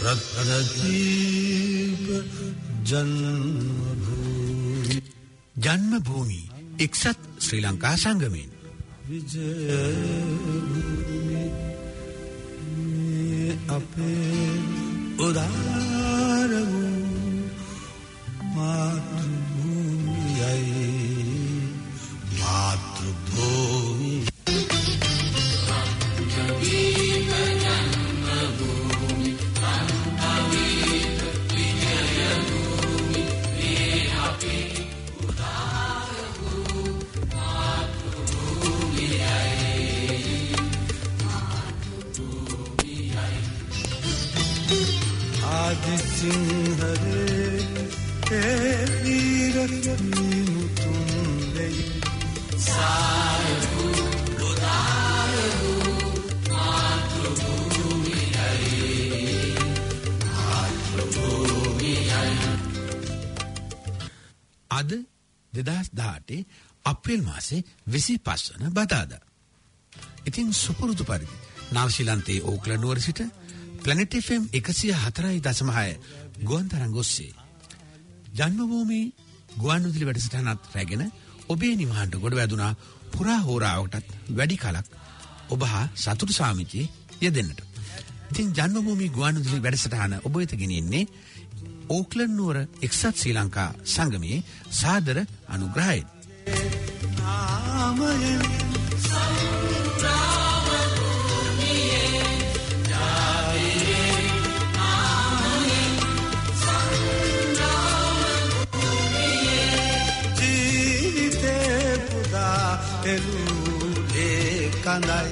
रत्नदीप जन्मभूमि जन्मभूमि එක්සත් ශ්‍රී ලංකා සංගමයෙන් විජයභූමි අපේ උදාර වූ මාතෘභූමියයි මාතෘභූමි सिंहरे वीरमुतुंदे सारू उदारू मातृभूमियයි අද 2018 අප්‍රේල් මාසේ 25 වන බදාදා. ඉතින් සුපුරුදු පරිදි නවසීලන්තයේ ඕක්ලන්ඩ් නුවර සිට Planet FM 104.6 ගුවන් තරංග ඔස්සේ ජන්මභූමි ගුවන්විදුලි වැඩසටහනත් රැගෙන ඔබේ නිවහනට ගොඩ වැදුනා පුරා හෝරාවකටත් වැඩි කලක් ඔබ හා සතුටු සාමිචියේ යෙදෙන්නට. ඉතින් ජන්මභූමි ගුවන්විදුලි වැඩසටහන ඔබ වෙත ගෙනියන්නේ ඕක්ලන්ඩ් නුවර එක්සත් ශ්‍රී ලංකා සංගමයේ සාදර අනුග්‍රහයෙන්. කඳයි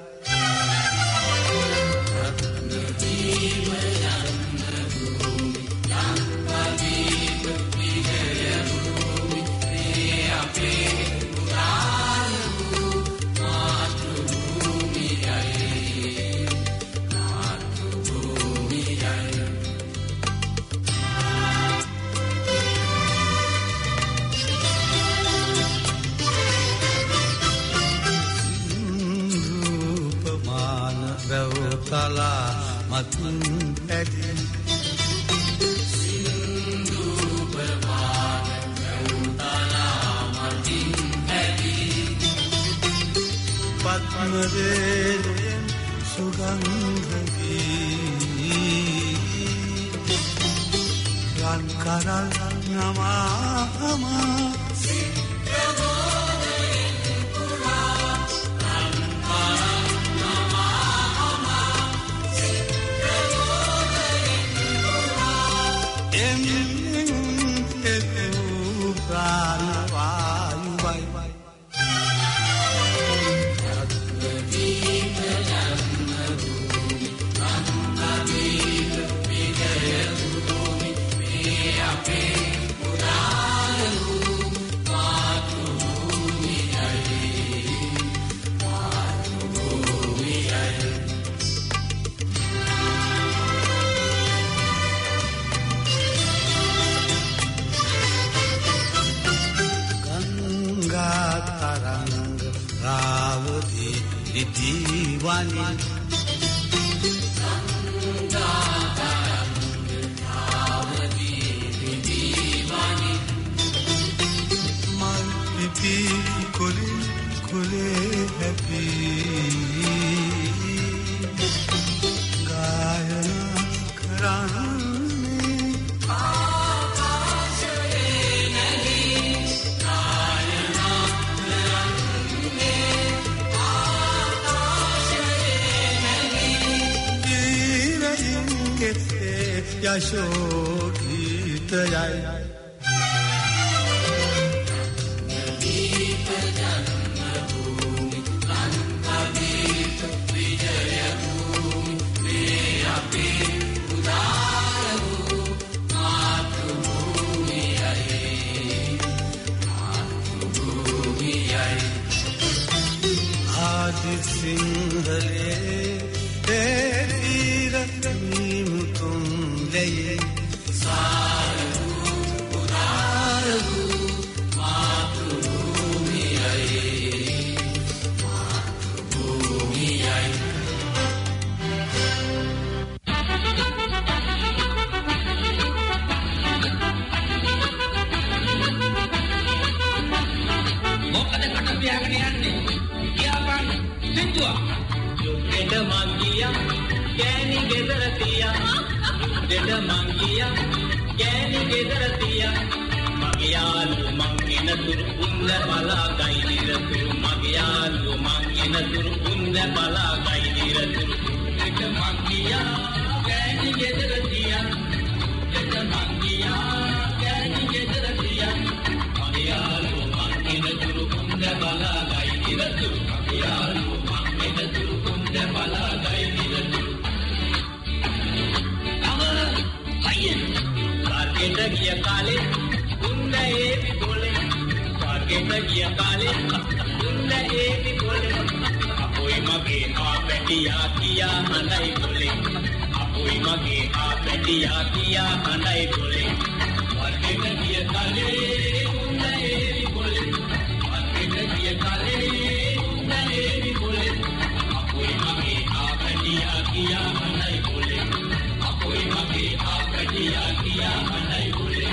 තලා මතින් ඇති සින්දු ප්‍රවාහ තලා මතින් ඇති පත්ම වේලෙන් සුගන්ධ වී රන් කරල් නමා යශෝගීතයයි ආදි සිංහලේ තියාගෙන යන්නේ. කියාපන් සිතුවා. යුද්ධෙට මං ගියා ගෑණි ගෙදර තියා. යුද්ධෙට මං ගියා ගෑණි ගෙදර තියා. මගේ යාළුවෝ මං එනතුරු උන්ද බලා ගයි නිරතුරු. මගේ යාළුවෝ මං එනතුරු උන්ද බලා ගයි නිරතුරු. යුද්ධෙට මං ගියා ගෑණි ගෙදර තියා. යුද්ධෙට මං ගියා ගෑණි ගෙදර තියා. මගේ යාළුවෝ මං එනතුරු උන්ද බලා ගයි නිරතුරු. මගේ යාළුවෝ මං එනතුරු උන්ද බලා ගයි නිරතුරු. පාර්කෙට ගිය කාලේ උන්න ඒවි බොලේ. පාර්කෙට ගිය කාලේ උන්න ඒවි බොලේ. අපොයි මගේ ආපැටියා කියා හඳයි බොලේ. අපොයි මගේ ආපැටියා කියා හඳයි බොලේ. පාර්කෙට ගිය කාලේ උන්න ඒවි බොලේ. පාර්කෙට ගිය කාලේ උන්න ඒවි බොලේ. අපොයි මගේ ආපැටියා කියා හඳයි බොලේ. අපොයි මගේ ආපැටියා කියා හඳයි බොලේ.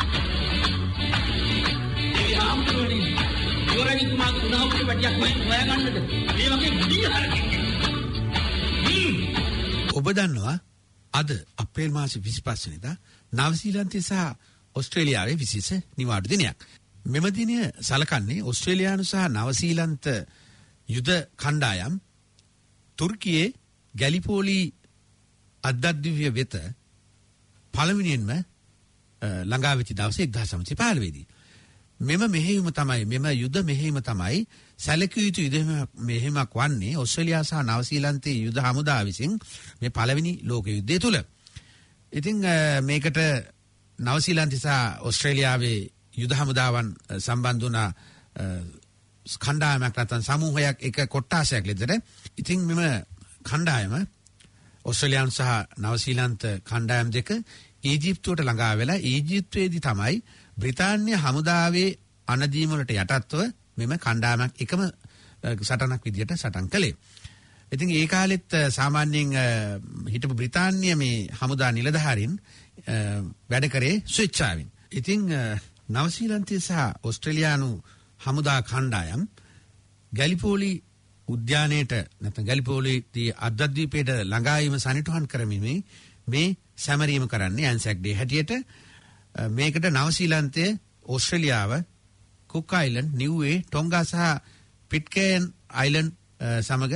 ඔබ දන්නවා අද අප්‍රේල් මාස 25 වෙනිදා නවසීලන්තයේ සහ ඕස්ට්‍රේලියාවේ විශේෂ නිවාඩු දිනයක්. මෙම දිනය සලකන්නේ ඕස්ට්‍රේලියානු සහ නවසීලන්ත යුද කණ්ඩායම් තුර්කියේ ගැලිපෝලි අද්දද්දිව්‍ය වෙත පළමුවෙනියෙන්ම ළඟා වෙච්ච දවසේ 1915 දී. මෙම මෙහෙයුම තමයි මෙම යුද මෙහෙයුම තමයි සැලකිය යුතු යුද මෙහෙයුමක් වන්නේ ඕස්ට්‍රේලියා සහ නවසීලන්තයේ යුද හමුදා විසින් මේ පළවෙනි ලෝක යුද්ධය තුල. ඉතින් මේකට නවසීලන්තය සහ ඕස්ට්‍රේලියාවේ යුද හමුදාවන් සම්බන්ධ වුණ කණ්ඩායමක් නැත්නම් සමූහයක් එක කොට්ටාසයක් ලෙසට. ඉතින් මෙම කණ්ඩායම ඕස්ට්‍රේලියානු සහ නවසීලන්ත කණ්ඩායම් දෙක ඊජිප්තුවට ළඟා වෙලා ඊජිප්තුවේදී තමයි බ්‍රිතාන්‍ය හමුදාවේ අනදීම වලට යටත්ව මෙම කණ්ඩායමක් එකම සටනක් විදියට සටන් කළේ. ඉතින් ඒ කාලෙත් සාමාන්‍යයෙන් හිටපු බ්‍රිතාන්‍ය මේ හමුදා නිලධාරීන් වැඩ කරේ ස්වේච්ඡාවෙන්. ඉතින් නවසීලන්තයේ සහ ඕස්ට්‍රේලියානු හමුදා කණ්ඩායම් ගැලිපෝලි උද්‍යානයේට නැත්නම් ගැලිපෝලිදී අද්දද්වීපයට ළඟාවීම සනිටුහන් කරමින් මේ සැමරීම කරන්නේ ඇන්සැක් ඩේ හැටියට. මේකට නවසීලන්තයේ ඕස්ට්‍රේලියාව කුක් අයිලන්ඩ් නිව්වේ ටොංගා සහ පිට්කේන් අයිලන්ඩ් සමග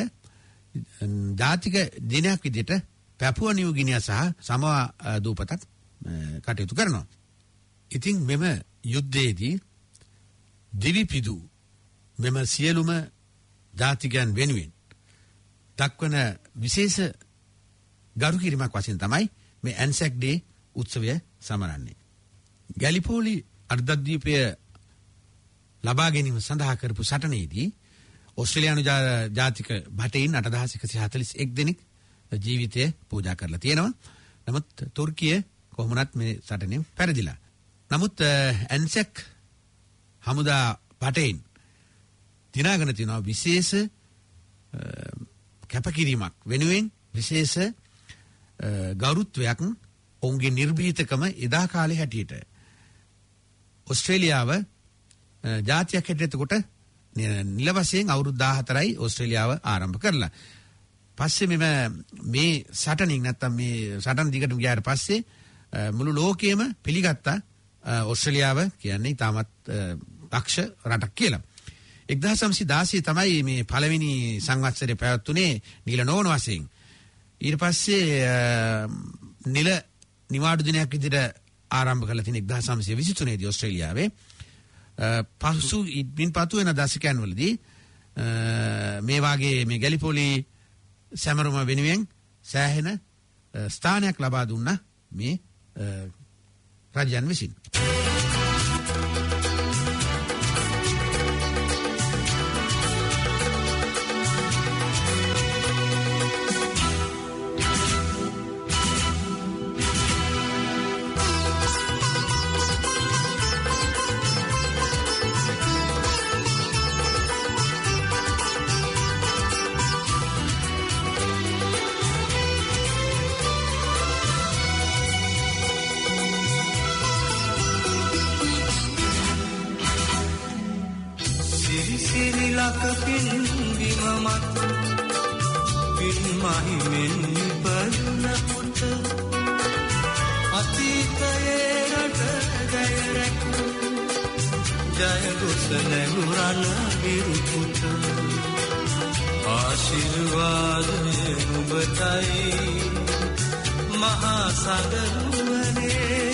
ජාතික දිනයක් විදිහට පැපුවා නිව් ගිනියා සහ සමෝවා දූපතක් කටයුතු කරනවා. ඉතින් මෙම යුද්ධයේදී දිවිපිදු මෙම සියලුම ජාතිකයන් වෙනුවෙන් දක්වන විශේෂ ගරු කිරීමක් වශයෙන් තමයි මේ ඇන්සැක් ඩේ උත්සවය සමරන්නේ. ගැලිපෝලි අර්ධද්වීපය ලබා ගැනීම සඳහා කරපු සටනේදී ඕස්ට්‍රේලියානු ජාතික භටයින් 8141 දෙනෙක් ජීවිතය පූජා කරලා තියෙනවා. නමුත් තුර්කිය කොහොමවත් මේ සටනේ පෙරදිලා. නමුත් ඇන්සැක් හමුදා භටයින් දිනාගෙන තියෙනවා විශේෂ කැපකිරීමක් වෙනුවෙන් විශේෂ ගෞරවත්වයක් ඔවුන්ගේ නිර්භීතකම එදා කාලේ හැටියට ඕස්ට්‍රේලියාව ජාතියක් හැටියට කොට නිල වශයෙන් අවුරුදු 14යි ඕස්ට්‍රේලියාව ආරම්භ කරලා. පස්සේ මේ සටනින් නැත්තම් මේ සටන දිගටම ගියාට පස්සේ මුළු ලෝකෙම පිළිගත්තා ඕස්ට්‍රේලියාව කියන්නේ තාමත් දක්ෂ රටක් කියලා. 1916 තමයි මේ පළවෙනි සංවත්සරය පැවැත්ුනේ නිල නොවන වශයෙන්. ඊට පස්සේ නිල නිවාඩු දිනයක් විදිහට ආරම්භ කළ තියෙන 1923 දී ඕස්ට්‍රේලියාවේ පසු වෙන දශකයන් වලදී මේ වාගේ මේ ගැලිපෝලි සැමරුම වෙනුවෙන් සෑහෙන ස්ථානයක් ලබා දුන්නා මේ රජයන් විසින්. සිරි ලක පින් බිම මත පින් මහිමෙන් නිපදුන පුත අතීතයේ රට ජය රැක ජය ගොස නැගුරන විරු පුත ආශිර්වාදය නුඹටයි මහා සගරුවනේ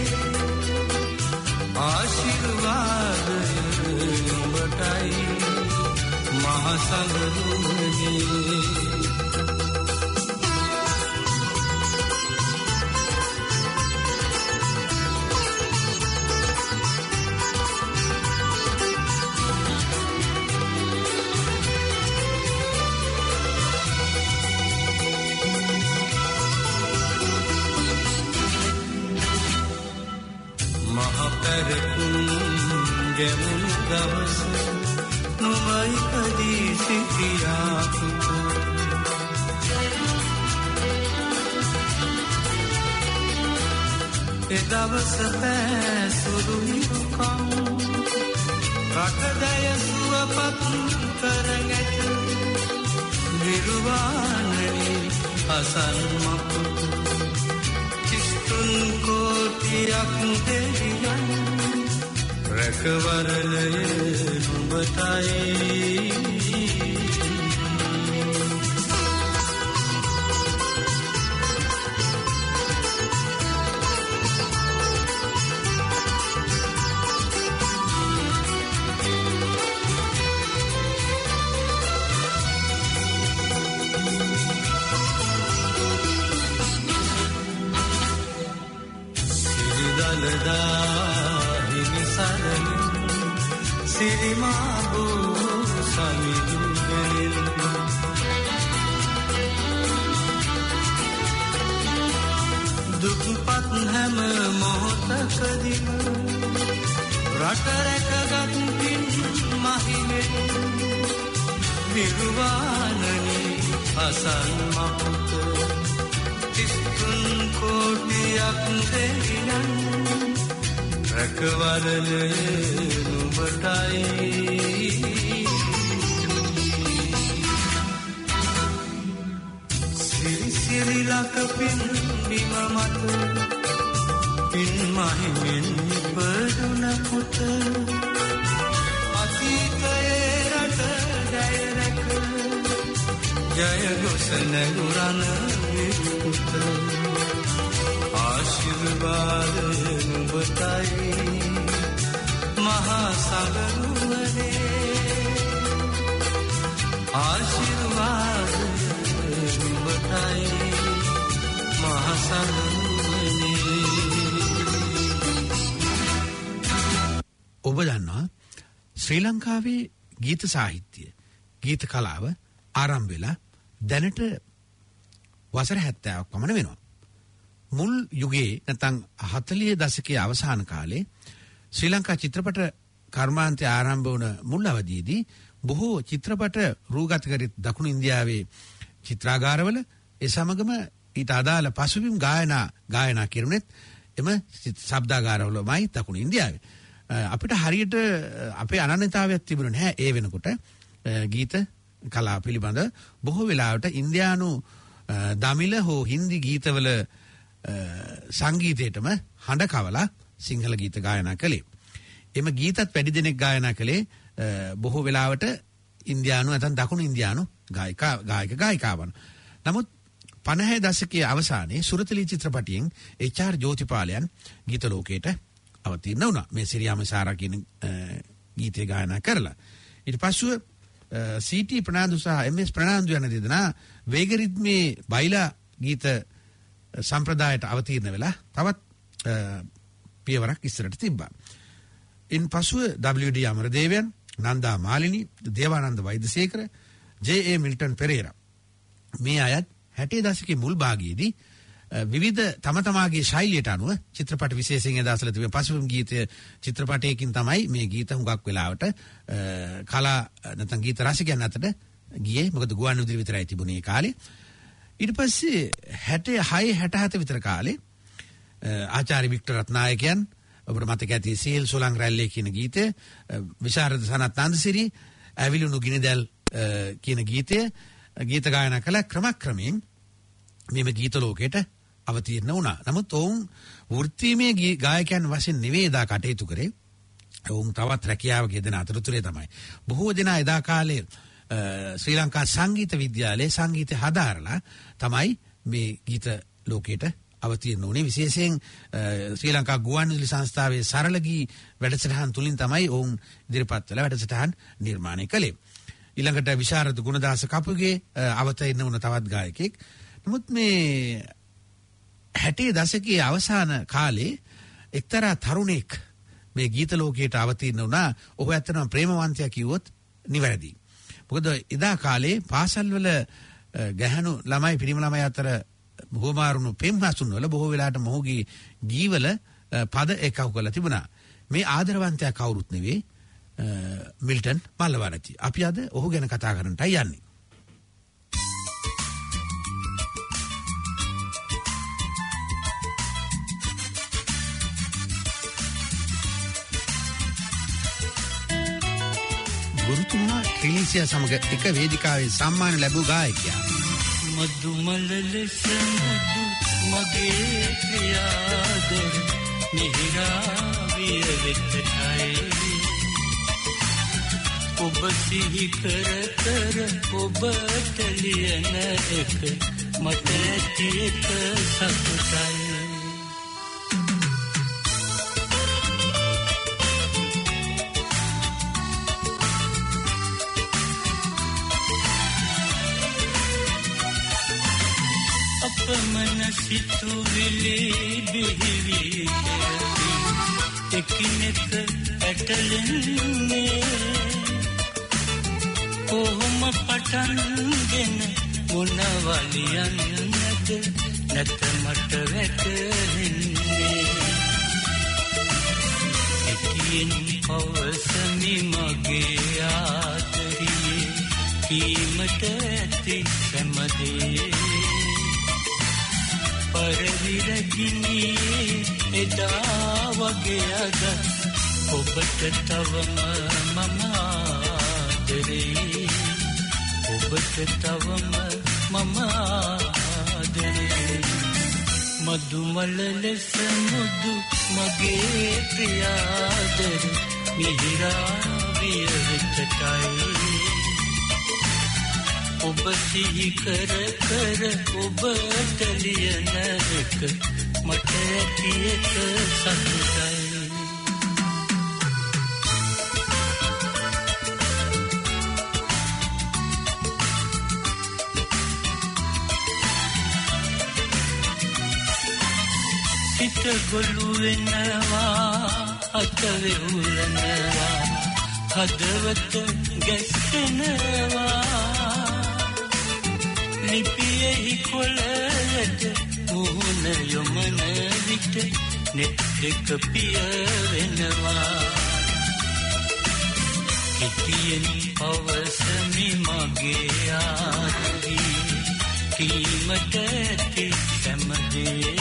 ආශිර්වාදය නුඹටයි මහා සගරුවනේ ගැමුණු දවස නොමයි කදී සිටියා පුත එදවස පැසුරු හිරුකම් රටදය සුවපත් කරගැට නිර්වාණනි අසන් මකුත කිස්තුන් කෝටියක් දෙවියන් රැකවරණය නුඹටයි සිරිමාබෝ සමිදුගෙල් දුක්පත් හැම මොහොතකදීම රට රැකගත් පින් මහිමෙන් නිර්වාණනි අසන් මහත තිස්තුන් කෝටියක් දෙවියන් රැකවරණය නුඹටයි සිරි සිරි ලක පින් බිම මත පින් මහිමෙන් නිපදුන පුත අතීතයේ රට ජය රැක ජය ගොස නැගුරන විරු පුත ආශිර්වාදය නුඹටයි මහා සගරුවනේ ආශිර්වාදය නුඹටයි මහා සගරුවනේ ඔබ දන්නවා ශ්‍රී ලංකාවේ ගීත සාහිත්‍ය ගීත කලාව ආරම්භ වෙලා දැනට වසර 70ක් පමණ වෙනවා. මුල් යුගයේ නැත්නම් 40 දශකයේ අවසාන කාලේ ශ්‍රී ලංකා චිත්‍රපට කර්මාන්තය ආරම්භ වුණ මුල් අවධියේදී බොහෝ චිත්‍රපට රූගත කර දකුණු ඉන්දියාවේ චිත්‍රාගාරවල ඒ සමගම ඊට අදාළ පසුබිම් ගායනා කෙරුණෙත් එම ශබ්දාගාරවලමයි දකුණු ඉන්දියාවේ. අපිට හරියට අපේ අනන්‍යතාවයක් තිබුණේ නැහැ ඒ වෙනකොට ගීත කලාව පිළිබඳ බොහෝ වෙලාවට ඉන්දියානු දමිළ හෝ හින්දි ගීතවල සංගීතයටම හඬ කවලා සිංහල ගීත ගායනා කළේ. එම ගීතත් වැඩි දෙනෙක් ගායනා කළේ බොහෝ වෙලාවට ඉන්දියානු නැත්නම් දකුණු ඉන්දියානු ගායිකාවන්. නමුත් 50 දශකයේ අවසානයේ සුරතලී චිත්‍රපටයෙන් එච්.ආර්. ජෝතිපාලයන් ගීත ලෝකයට අවතීර්ණ වුණා. මේ සිරියාම සාරා කියන ගීතය ගායනා කරලා. ඊට පස්ව සී.ටී. ප්‍රනාන්දු සහ එම්.එස්. ප්‍රනාන්දු යන දෙදෙනා වේග රිද්මේ බයිලා ගීත සම්ප්‍රදායට අවතීර්ණ වෙලා තවත් පියවරක් ඉස්සරට තිබ්බා. ඉන් පසුව W.D. අමරදේවයන්, නන්දා මාලිනී, දේවානන්ද වෛද්‍යසේකර, J.A. මිල්ටන් පෙරේරා මේ අයත් 60 දශකයේ මුල් භාගයේදී විවිධ තම තමාගේ ශෛලියට අනුව චිත්‍රපට විශේෂයෙන් එදාසල තිබෙන පසුබිම් ගීතය චිත්‍රපටයකින් තමයි මේ ගීත හුඟක් වෙලාවට කලා නැත්නම් ගීත රසිකයන් අතට ගියේ. මොකද ගුවන් විදුලි විතරයි තිබුණේ ඒ කාලේ. ඊට පස්සේ 66 67 විතර කාලේ ආචාර්ය වික්ටර් රත්නායකයන් ඔබට මතක ඇති සීල් සොලං රැල්ලේ කියන ගීතය, විශාරද සනත් නන්දසිරි ඇවිලුණු ගිනිදැල් කියන ගීතය ගීත ගායනා කළ ක්‍රමක්‍රමයෙන් මෙම ගීත ලෝකයට අවතීර්ණ වුණා. නමුත් ඔවුන් වෘත්තීමය ගායකයන් වශයෙන් නෙවෙයි එදා කටයුතු කරේ. ඔවුන් තවත් රැකියාවක යෙදෙන අතරතුරේ තමයි බොහෝ දෙනා එදා කාලේ ශ්‍රී ලංකා සංගීත විද්‍යාලයේ සංගීතය හදාරලා තමයි මේ ගීත ලෝකයට අවතීර්ණ වුණේ. විශේෂයෙන් ශ්‍රී ලංකා ගුවන්විදුලි සංස්ථාවේ සරල ගී වැඩසටහන් තුලින් තමයි ඔවුන් ඉදිරිපත් වෙලා වැඩසටහන් නිර්මාණය කළේ. ඊළඟට විශාරද ගුණදාස කපුගේ අවතීර්ණ වුණ තවත් ගායකයෙක්. නමුත් මේ 60 දශකයේ අවසාන කාලේ එක්තරා තරුණෙක් මේ ගීත ලෝකයට අවතීර්ණ වුණා. ඔහු ඇත්තටම ප්‍රේමවන්තයා කිව්වොත් නිවැරදි. මොකද එදා කාලේ පාසල්වල ගැහණු ළමයි පිරිමි ළමයි අතර බොහෝමාරුණු පෙම්හසුන් වල බොහෝ වෙලාවට මොහුගේ ගීවල පද එකව කරලා තිබුණා. මේ ආදරවන්තයා කවුරුත් නෙවෙයි මිල්ටන් මල්ලවරච්චි. අපි අද ඔහු ගැන කතා කරන්නටයි යන්නේ. ගුරුතුමා ට්‍රිලිසියා සමග එක වේදිකාවේ සම්මාන ලැබූ ගායකයා. මදුමල ලෙස මදු මගේ ප්‍රියාදර මිහිරාවිය වෙතයි ඔබ සිහි කර කර ඔබට ලියන එක මට ඇති එක සතුටයි. අපමණ සිතුවිලි බිහිවි කරති එකිනෙක ඇටලෙන්නේ කොහොම පටන්ගෙන මොනවලියන්නද නැත මට වැටහෙන්නේ එකින් පවසමි මගේ ආදරියේ කීමට ඇති සැමදේ පරවිරගිනියේ එදා වගේ අද ඔබට තවම මම ආදරේ ඔබට තවම මම ආදරේ මදුමල ලෙස මුදු මගේ ප්‍රියාදර මිහිරාවිය වෙතයි ඔබ සිහි කර කර ඔබට ලියන එක මට ඇති එක සතුටයි. සිත ගොළු වෙනවා අත වෙවුලනවා හදවත ගැස්සෙනවා ලිපියෙහි කොළයට මුහුණ යොමන විට නෙත් දෙක පිය වෙනවා කිතියෙන් පවසමි මගේ ආදරී කීමට ඇති සැමදේ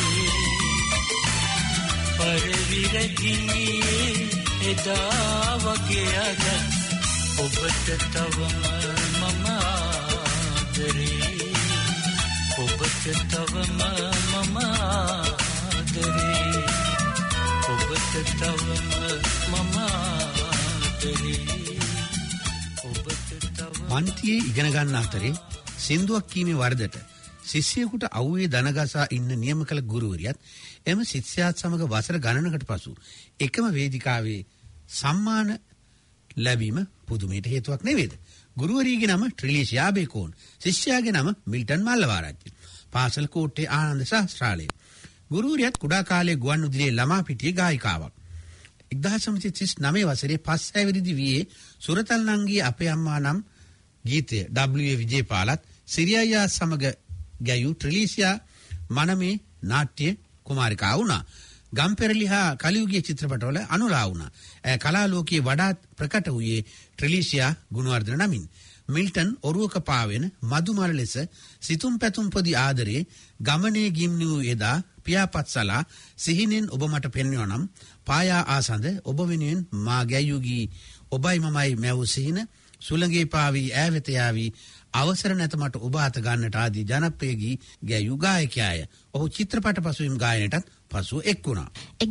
පරවිරගිනියේ එදා වගේ අද ඔබට තවම මම ආදරේ ඔබට තවම මම ආදරේ ඔබට තවම මම ආදරේ ඔබට තවම පන්තියේ ඉගෙන ගන්න අතරේ සින්දුවක් කීමේ වරදට ශිෂ්‍යයෙකුට අවුවේ දනගසා ඉන්න නියම කළ ගුරුවරියත් එම ශිෂ්‍යයාත් සමග වසර ගණනකට පසු එකම වේදිකාවේ සම්මාන ලැබීම පුදුමයට හේතුවක් නෙවේද? ගුරුවරියගේ නම ට්‍රිලිසියා බේකෝන්, ශිෂ්‍යයාගේ නම මිල්ටන් මල්ලවරච්චි. පාසල් කෝට්ටේ ආනන්ද ශාස්ත්‍රාලයේ. ගුරුවරියත් කුඩා කාලයේ ගුවන්විදුලියේ ළමා පිටියේ ගායිකාවක්. 1939 වසරේ 5 වෙනිදි වියේ සුරතල් නංගී අපේ අම්මා නම් ගීතය W.A. විජේපාලත් සිරියයා සමග ගැයූ ට්‍රිලිසියා මනමේ නාට්‍ය කුමාරිකා වුණා. ගම්පෙරළිහා කලියුගී චිත්‍රපටවල අනුලා වුණා. කලා ලෝකයේ වඩාත් ප්‍රකට වූයේ ට්‍රිලිසියා ගුණවර්ධන නමින්. මිල්ටන් ඔරුවක පාවෙන මදුමල ලෙස සිතුම් පැතුම් පොදි ආදරේ ගමනේ ගිම්නි වූ එදා පියාපත් සලා සිහිනෙන් ඔබ මට පෙන්වනවා නම් පායා ආසඳ ඔබ වෙනුවෙන් මා ගැයුගී ඔබයි මමයි මැව් සිහින සුළඟේ පාවි ඈවෙත යාවි අවසර නැත මට ඔබ අත ගන්නට ආදී ජනප්‍රිය ගී ගැයූ ගායකයාය. ඔහු චිත්‍රපට පසුබිම් ගායනයටත් පසුව එක් වුණා.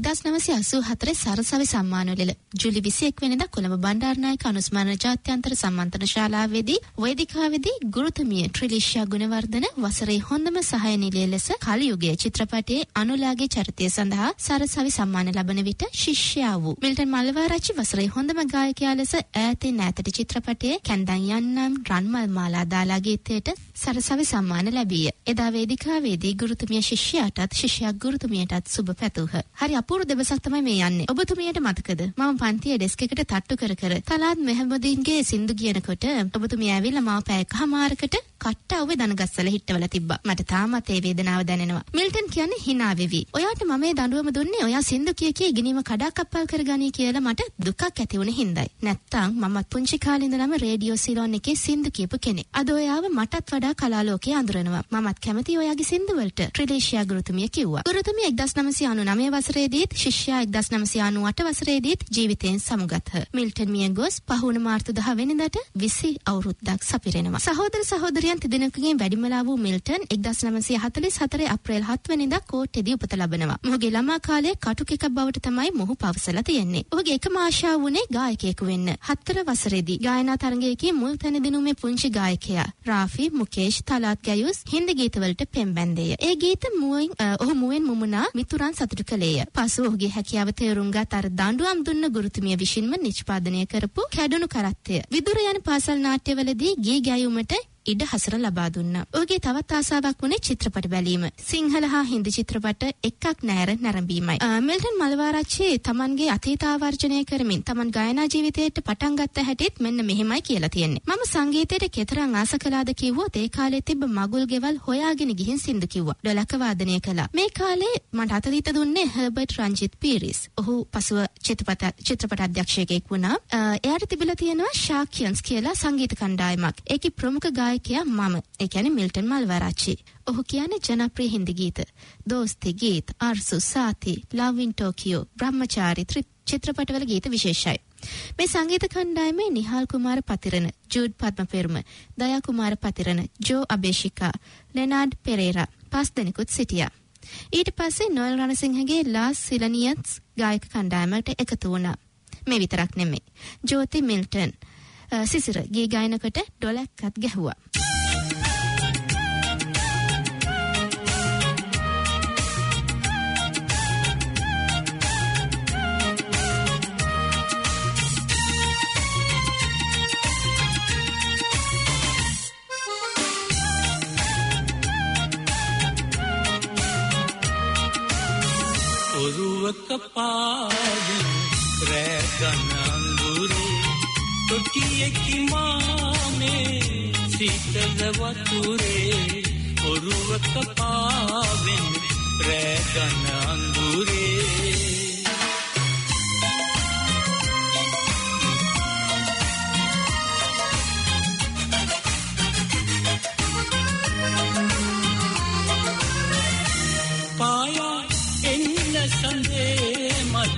1984 සරසවි සම්මානවල ජූලි 21 වෙනිදා කොළඹ බණ්ඩාරනායක අනුස්මරණ ජාත්‍යන්තර සම්මන්ත්‍රණ ශාලාවේදී වේදිකාවේදී ගුරුතුමිය ට්‍රිලිෂා ගුණවර්ධන වසරේ හොඳම සහාය නිලිය ලෙස කලියුගයේ චිත්‍රපටයේ අනුලාගේ චරිතය සඳහා සරසවි සම්මාන ලබන විට ශිෂ්‍යයා වූ මිල්ටන් මල්වාරච්චි වසරේ හොඳම ගායකයා ලෙස ඈතින් ඈතට චිත්‍රපටයේ කැන්දන් යන්නම් රන්මල් මාලා දාලා ගීතයට සරසවි සම්මාන ලැබීය. එදා වේදිකාවේදී ගුරුතුමිය ශිෂ්‍යයාටත් ශිෂ්‍යයා ගුරුතුමියටත් සුබ පැතුහ. හරි අපූර්ව දවසක් තමයි මේ යන්නේ. ඔබතුමියට මතකද? මම පන්තියේ ඩෙස්ක් එකට තට්ටු කර කර තලාත් මෙහමුදීන්ගේ සින්දු කියනකොට ඔබතුමිය ඇවිල්ලා මාව පැයකමාරකට කට්ටවුවේ දනගස්සලා හිටවලා තිබ්බා. මට තාමත් ඒ වේදනාව දැනෙනවා. මිල්ටන් කියන්නේ hina වෙවි. ඔයාට මම මේ දඬුවම දුන්නේ ඔයා සින්දු කිය ඉගෙනීම කඩාකප්පල් කරගනී කියලා මට දුකක් ඇති වුණ හින්දායි. නැත්තම් මමත් පුංචි කාලේ ඉඳලම රේඩියෝ සිලෝන් එකේ සින්දු කියපු කෙනෙක්. අද ඔයාව මටත් වඩා කලාලෝකයේ අඳුරනවා. මමත් කැමතියි ඔයාගේ සින්දු වලට. ට්‍රිලිෂා ගුරුතුමිය කිව්වා. ගුරුතුමිය 1999 වසරේදීත් ශිෂ්‍යයා 1998 වසරේදීත් ජීවිතයෙන් සමුගත්හ. මිල්ටන් මිය ගොස් පහුවන මාර්තු 10 වෙනිදාට 20 අවුරුද්දක් සපිරෙනවා. සහෝදර සහෝදරියන් තිදෙනෙකුගෙන් වැඩිමලා වූ මිල්ටන් 1944 අප්‍රේල් 7 වෙනිදා කෝට්ටේදී උපත ලබනවා. මොහුගේ ළමා කාලයේ කටුකෙකක් බවට තමයි මොහු පවසලා තියෙන්නේ. ඔහුගේ එකම ආශාව වුණේ ගායකයෙකු වෙන්න. 4 වසරේදී ගායනා තරඟයකින් මුල් තැන දිනුමේ පුංචි ගායකයා රාෆි මුකේෂ් තලාත් ගැයුස් හින්දි ගීතවලට පෙම්බැන්දේය. ඒ ගීත ඔහු මුවෙන් මුමුණා මිතුරන් සතුටු කළේය. පසු ඔහුගේ හැකියාව තේරුම්ගත් අර දඬුවම් දුන්න ගුරුතුමිය විසින්ම නිෂ්පාදනය කරපු කැඩුණු කරත්තය විදුර යන පාසල් නාට්‍යවලදී ගී ගැයුමට ඉඩ හසර ලබා දුන්නා. ඔහුගේ තවත් ආසාවක් වුණේ චිත්‍රපට බැලීම. සිංහල හා හින්දි චිත්‍රපට එකක් නැර නැරඹීමයි. මිල්ටන් මල්වාරච්චි තමන්ගේ අතීත ආවර්ජනය කරමින් තමන් ගායනා ජීවිතයට පටන් ගත්ත හැටිත් මෙන්න මෙහෙමයි කියලා තියෙන්නේ. මම සංගීතයට කෙතරම් ආස කළාද කිව්වොත් ඒ කාලේ තිබ්බ මගුල් ගෙවල් හොයාගෙන ගිහින් සින්දු කිව්වා. ඩොලක වාදනය කළා. මේ කාලේ මට අතීත දුන්නේ හර්බර්ට් රංජිත් පීරිස්. ඔහු පසුව චිත්‍රපට අධ්‍යක්ෂකයෙක් වුණා. එයාට තිබිලා තියෙනවා ශාක්‍යන්ස් කියලා සංගීත කණ්ඩායමක්. ඒකේ ප්‍රමුඛ ගායකයා මම. ඒ කියන්නේ මිල්ටන් මල්වාරච්චි. ඔහු කියන්නේ ජනප්‍රිය හින්දි ගීත. දෝස්ති ගීත, අර්සු සාති, ලව් ඉන් ටෝකියෝ, බ්‍රහ්මචාරි චිත්‍රපටවල ගීත විශේෂයි. මේ සංගීත කණ්ඩායමේ නිහාල් කුමාර පතිරණ, ජූඩ් පද්ම පෙරුම, දයා කුමාර පතිරණ, ජෝ අබේෂිකා, ලෙනාඩ් පෙරේරා 5 දෙනෙකුත් සිටියා. ඊට පස්සේ නොයල් රණසිංහගේ ලාස් සිලනියන්ස් ගායක කණ්ඩායමට එකතු වුණා. මේ විතරක් නෙමෙයි. ජෝති මිල්ටන් සිසිර ගී ගායනකට ඩොලක්වත් ගැහුවා. ඔරුවක පාවෙන් රැගන අඟුරේ තොටියකි මානේ සීතල වතුරේ ඔරුවක පාවෙන් රැගන අඟුරේ පායා එන්න සඳේ මට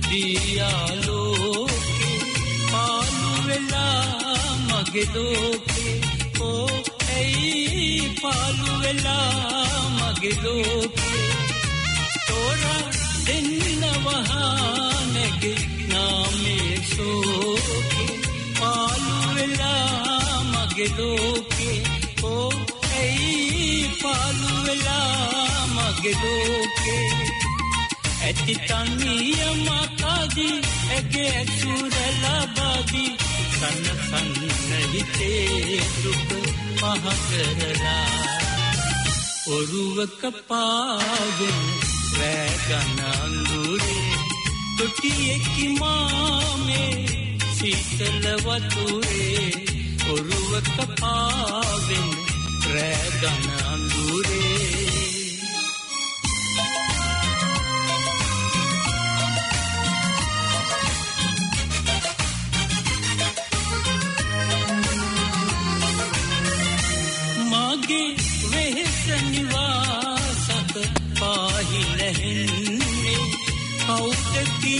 දියාලෝකේ පාලු වෙලා මගේ ලෝකේ ඕ ඇයි පාලු වෙලා මගේ ලෝකේ තෝරා දෙන්න වහනගේ නාමේ සෝකේ පාලු වෙලා මගේ ලෝකේ ඕ ඇයි පාලු වෙලා මගේ ලෝකේ ඇති තනිය මතදී ඇගේ ඇසුර ලබදී සන්න සන්න හිතේ දුක පහ කරලා ඔරුවක පාවෙන් රැගන අඟුරේ තොටියකි මාමේ සීතල වතුරේ ඔරුවක පාවෙන් රැගන අඟුරේ වෙහෙස නිවාසක පාහි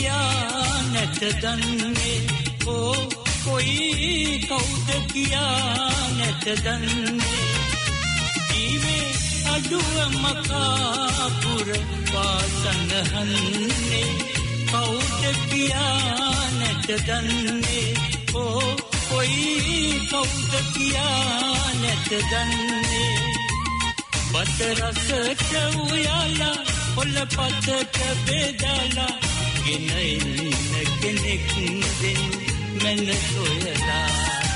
කියා නැත දන්නේ කොයි කවුද කියා නැත දන්නේ ජීවේ අඩුව මකාපුර වාසන හන්නේ කවුද කියා නැත දන්නේ කොයි කවුද කියා නැත දන්නේ බත රසට උයලා පොළ පතට බෙදලා ගෙන ඉන්න කෙනෙක් දෙන්න මන සොයලා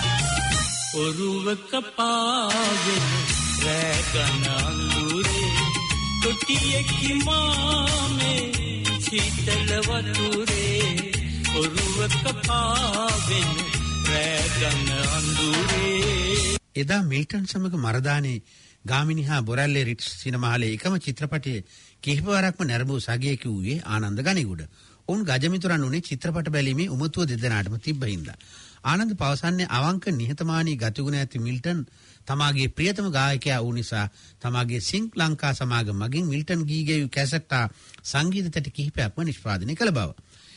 ඔරුවක පාවෙන රැකන අඳුරේ තොටියකි මාමේ සීතල වතුරේ ඔරුවක පාවෙන රැකන අඳුරේ. එදා මිල්ටන් සමග මරදානේ ගාමිණී හා බොරැල්ලේ රිට්ස් සිනමාහලේ එකම චිත්‍රපටයේ කිහිපවරක්ම නැරඹූ සගයෙක් වූයේ ආනන්ද ගණිගුඩ. ඔවුන් ගජමිතුරන් උනේ චිත්‍රපට බැලීමේ උමතුව දෙදෙනාටම තිබ්බ හින්දා. ආනන්ද පවසන්නේ අවංක නිහතමානී ගතිගුණ ඇති මිල්ටන් තමාගේ ප්‍රියතම ගායකයා වූ නිසා තමාගේ සිංක් ලංකා සමාගම මගින් මිල්ටන් ගී ගැයූ කැසට් සංගීත තැටි කිහිපයක්ම නිෂ්පාදනය කළ බව.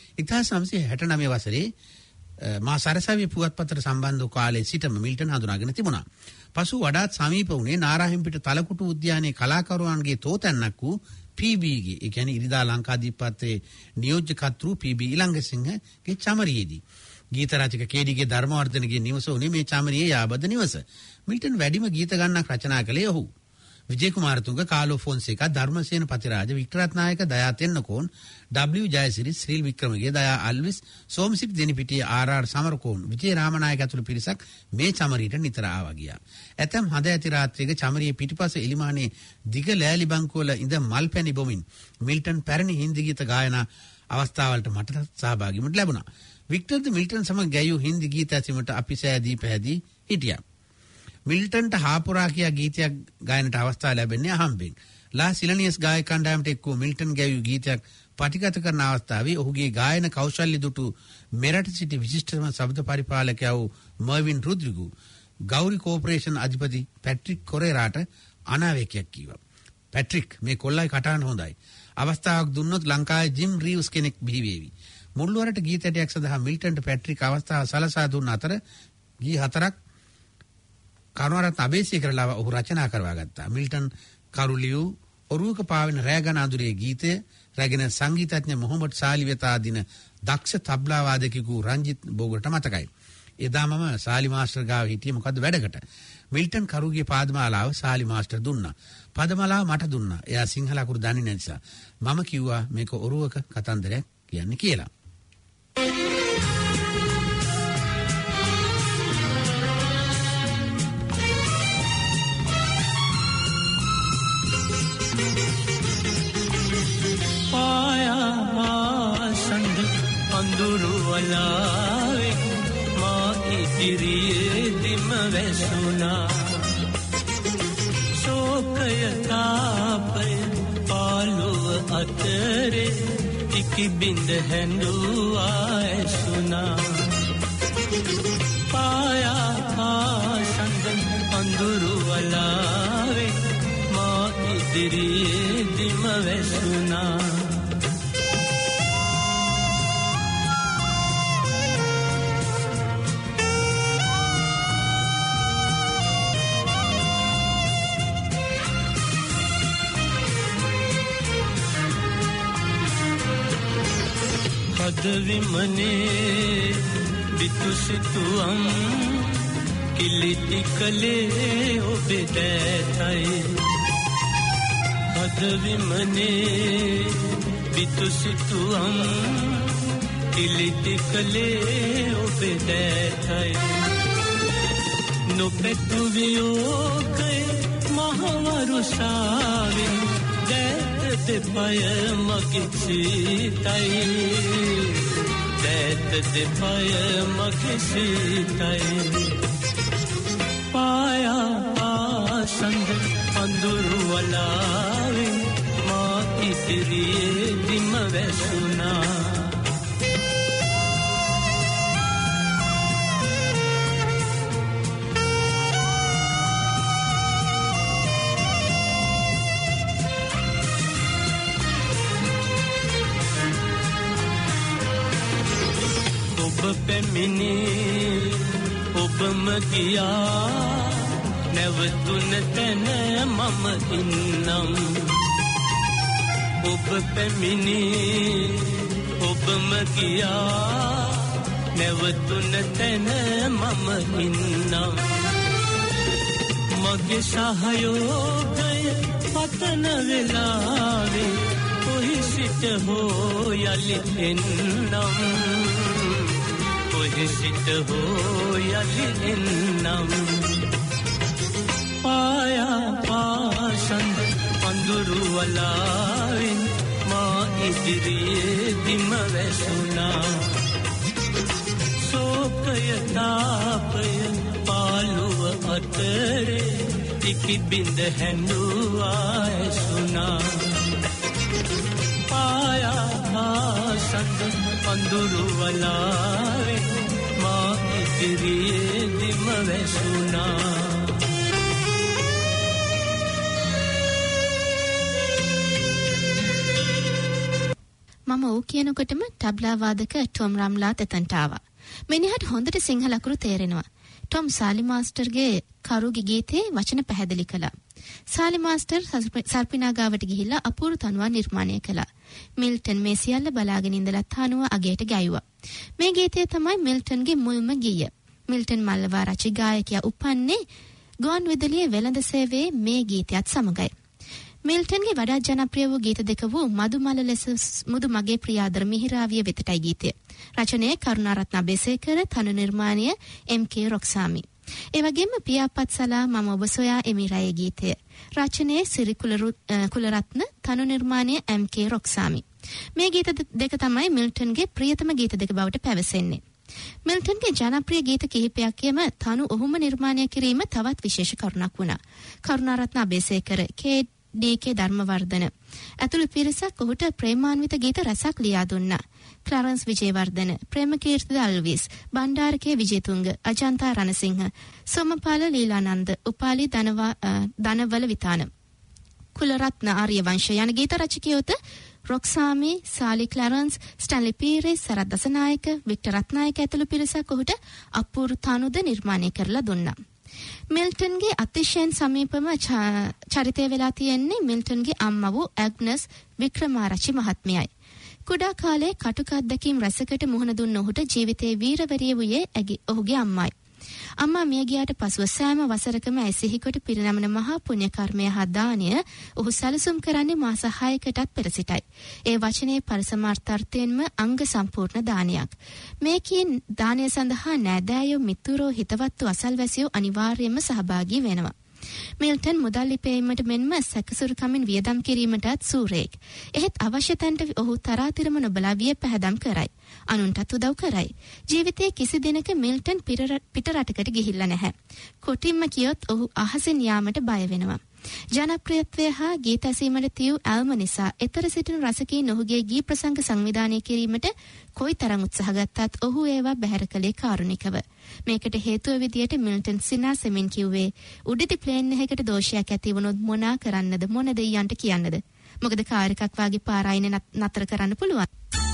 1969 වසරේ මා සරසවි පුවත්පතට සම්බන්ධ වූ කාලයේ සිටම මිල්ටන් හඳුනාගෙන තිබුණා. පසු වඩාත් සමීප වුණේ නාරාහෙම්පිට තලකුටු උද්‍යානයේ කලාකරුවන්ගේ තෝතැන්නක් වූ PBගේ, ඒ කියන්නේ ඉරිදා ලංකාදීපත්තේ නියෝජ්‍ය කර්තෘ PB ඊළඟසිංහගේ චමරියේදී. ගීත රචක KDගේ ධර්මවර්ධනගේ නිවස උනේ මේ චමරියේ යාබද නිවස. මිල්ටන් වැඩිම ගීත ගණනක් රචනා කළේ ඔහු. විජේ කුමාරතුංග, කාලෝ ෆොන්සේකා, ධර්මසේන පතිරාජ, වික්ටරත්නායක, දයා තෙන්නකෝන්, W ජයසිරි, ශ්‍රීල් වික්‍රමගේ, දයා අල්විස්, සෝමසිරි දෙනිපිටියේ RR සමරකෝන්, විජේ රාමනායක ඇතුළු පිරිසක් මේ චමරියට නිතර ආවා ගියා. ඇතැම් හද ඇති රාත්‍රියක චමරියේ පිටිපස එලිමානේ දිග ලෑලි බංකුවල ඉඳ මල් පැණි බොමින් මිල්ටන් පැරණි හින්දි ගීත ගායනා අවස්ථාවලට මට සහභාගී වුණු ලැබුණා. වික්ටර්ද මිල්ටන් සමග ගැයූ හින්දි ගීත ඇසීමට අපි සෑදී පැහැදී හිටියා. මිල්ටන්ට හාපුරා කියා ගීතයක් ගායනට අවස්ථාව ලැබෙන්නේ අහම්බෙන්. ලා සිලනියස් ගායක කණ්ඩායමට එක්වූ මිල්ටන් ගැයූ ගීතයක් පටිගත කරන අවස්ථාවේ ඔහුගේ ගායන කෞශල්‍ය දුටු මෙරට සිටි විශිෂ්ටම ශබ්ද පරිපාලකයා වූ මර්වින් රුද්රිගු ගෞරි කෝපරේෂන් අධිපති පැට්‍රික් කොරේරාට අනාවේකයක් කීවා. පැට්‍රික්, මේ කොල්ලයි කටහඬ හොඳයි. අවස්ථාවක් දුන්නොත් ලංකාවේ ජිම් රීව්ස් කෙනෙක් බිහි වේවි. මුල්වරට ගීතයක් සඳහා මිල්ටන්ට පැට්‍රික් අවස්ථාව සලසා දුන්න අතර ගී 4ක් කරුණාරත්න අබේසේකරලා ඔහු රචනා කරවා ගත්තා. මිල්ටන් කරුලියු ඔරුවක පාවෙන රැගන අඳුරේ ගීතය රැගෙන සංගීතඥ මොහොමඩ් සාලි වෙත ආදින දක්ෂ තබ්ලා වාදකයෙකු රංජිත් බෝගට මතකයි. එදා මම සාලි මාස්ටර් ගාව හිටියේ මොකද්ද වැඩකට. මිල්ටන් කරුගේ පාදමාලාව සාලි මාස්ටර් දුන්නා. පදමාලාව මට දුන්නා. එයා සිංහල අකුරු දන්නේ නැති නිසා මම කිව්වා මේක ඔරුවක කතන්දරයක් කියන්නේ කියලා. අඳුරුවලාවේ මා ඉදිරියේදීම වැසුණා ශෝකය තාපය පාළුව අතරේ ඉකිබිඳ හැඬුවා ඇසුණා පායා සඳන් අඳුරුවලාවේ මා ඉදිරියේදීම වැසුණා විමනේ විතුසිතුම් කිලිටි කලේ ඔබේ දැතයි හද විමනේ විතුසිතුම් කිලිටි කලේ ඔබේ දැතයි නොපෙතු වියෝකේ මහවරුෂාවෙන් දැත දෙපය මගේ සිතයි දැත දෙපය මගේ සිතයි පායා සඳ අඳුරුවලාවේ මා ඉදිරියේදීම වැසුණා පැමිණි ඔබම ගියා නැවතුන තැන මම ඉන්නම් ඔබ පැමිණි ඔබම ගියා නැවතුන තැන මම ඉන්නම් මගේ සහයෝගය පතන වෙලාවේ කොහි සිට හෝ යලි එන්නම් කොහි සිට හෝ යලි එන්නම් පායා පාසඳ පඳුරු වලාවෙන් මා ඉදිරියේ දිම වැසුණා ශෝකය තාපය පාළුව අතරේ ඉකි බිඳ හැඬුවා ඇසුණා පායාසඳ පඳුරු වලාවෙන් මා ඉදිරියේ දිම වැසුණා මම ඕ කියනකොටම තබ්ලා වාදක ටොම් රම්ලාත් එතනට ආවා. මිනිහට හොඳට සිංහල අකුරු තේරෙනවා. ටොම් සාලි මාස්ටර්ගේ කරුගේ ගීතේ වචන පැහැදිලි කළා. සාලි මාස්ටර් සර්පිනා ගාවට ගිහිල්ලා අපූර්ව තනුවක් නිර්මාණය කළා. මිල්ටන් මේ සියල්ල බලාගෙන ඉඳලා තනුව අගයට ගැයුවා. මේ ගීතය තමයි මිල්ටන්ගේ මුල්ම ගීය. මිල්ටන් මල්ලවාරච්චි ගායකයා උපන්නේ ගුවන් විදුලියේ වෙළඳ සේවයේ මේ ගීතයත් සමගයි. මිල්ටන්ගේ වඩාත් ජනප්‍රිය වූ ගීත දෙක වූ මදුමල ලෙස මුදු මගේ ප්‍රියාදර මිහිරාවිය වෙතටයි ගීතය. රචනය කරුණාරත්න අබේසේකර, තනු නිර්මාණය එම්.කේ. රොක්සාමි. ඒ වගේම පියාපත් සලා මම ඔබ සොයා එමිරායේ ගීතය. රචනය සිරි කුලරත්න, තනු නිර්මාණය එම්.කේ. රොක්සාමි. මේ ගීත දෙක තමයි මිල්ටන්ගේ ප්‍රියතම ගීත දෙක බවට පැවසෙන්නේ. මිල්ටන්ගේ ජනප්‍රිය ගීත කිහිපයක්ම තනු ඔහුම නිර්මාණය කිරීම තවත් විශේෂ කරුණක් වුණා. කරුණාරත්න අබේසේකර, ඩී.කේ. ධර්මවර්ධන ඇතුළු පිරිසක් ඔහුට ප්‍රේමාන්විත ගීත රසක් ලියා දුන්නා. ක්ලාරන්ස් විජේවර්ධන, ප්‍රේමකීර්ති අල්විස්, බණ්ඩාරකේ විජේතුංග, අජන්තා රණසිංහ, සෝමපාල ලීලානන්ද, උපාලි ධනවල විතාන, කුලරත්න ආර්යවංශ යන ගීත රචකයෝත රොක්සාමි, සාලි ක්ලාරන්ස්, ස්ටැන්ලි පීරේ, සරත් දසනායක, වික්ටර් රත්නායක ඇතුළු පිරිසක් ඔහුට අපූර්ව තනුද නිර්මාණය කරලා දුන්නා. මිල්ටන්ගේ අතිශයින් සමීපම චරිතය වෙලා තියෙන්නේ මිල්ටන්ගේ අම්මා වූ ඇග්නස් වික්‍රමාරච්චි මහත්මියයි. කුඩා කාලේ කටුක අත්දැකීම් රසකට මුහුණ දුන්න ඔහුට ජීවිතේ වීරවරිය වූයේ ඔහුගේ අම්මයි. අම්මා මිය ගියාට පසුව සෑම වසරකම ඇසිහිකොට පිරිනමන මහා පුණ්‍ය කර්මය හා දානය ඔහු සැලසුම් කරන්නේ මාස 6කටත් පෙර සිටයි. ඒ වචනේ පරිසමාර්ථාර්ථයෙන්ම අංග සම්පූර්ණ දානයක්. මේකේ දානය සඳහා නෑදෑයෝ මිතුරෝ හිතවත්තු අසල්වැසියෝ අනිවාර්යයෙන්ම සහභාගී වෙනවා. මිල්ටන් මුදල් ලිපීමට මෙන්ම සැකසුරුකමින් වියදම් කිරීමටත් සූරේක්. එහෙත් අවශ්‍ය තැනට ඔහු තරාතිරම නොබලා විය පැහැදම් කරයි. අනුන්ටත් උදව් කරයි. ජීවිතයේ කිසි දිනක මිල්ටන් පිටරටකට ගිහිල්ලා නැහැ. කොටින්ම කියොත් ඔහු අහසින් යාමට බය වෙනවා. ජනප්‍රියත්වය හා ගීත ඇසීමට තියූ ඇල්ම නිසා එතර සිටින රසකීන් ඔහුගේ ගී ප්‍රසංග සංවිධානය කිරීමට කොයිතරම් උත්සාහ ගත්තත් ඔහු ඒවා බැහැර කළේ කාරුණිකව. මේකට හේතුව විදියට මිල්ටන් සිනා සෙමින් කිව්වේ උඩිති ප්ලේන් එකකට දෝෂයක් ඇති වුණොත් මොනා කරන්නද මොන දෙයියන්ට කියන්නද? මොකද කාර් එකක් වාගේ පාරායිනේ නතර කරන්න පුළුවන්.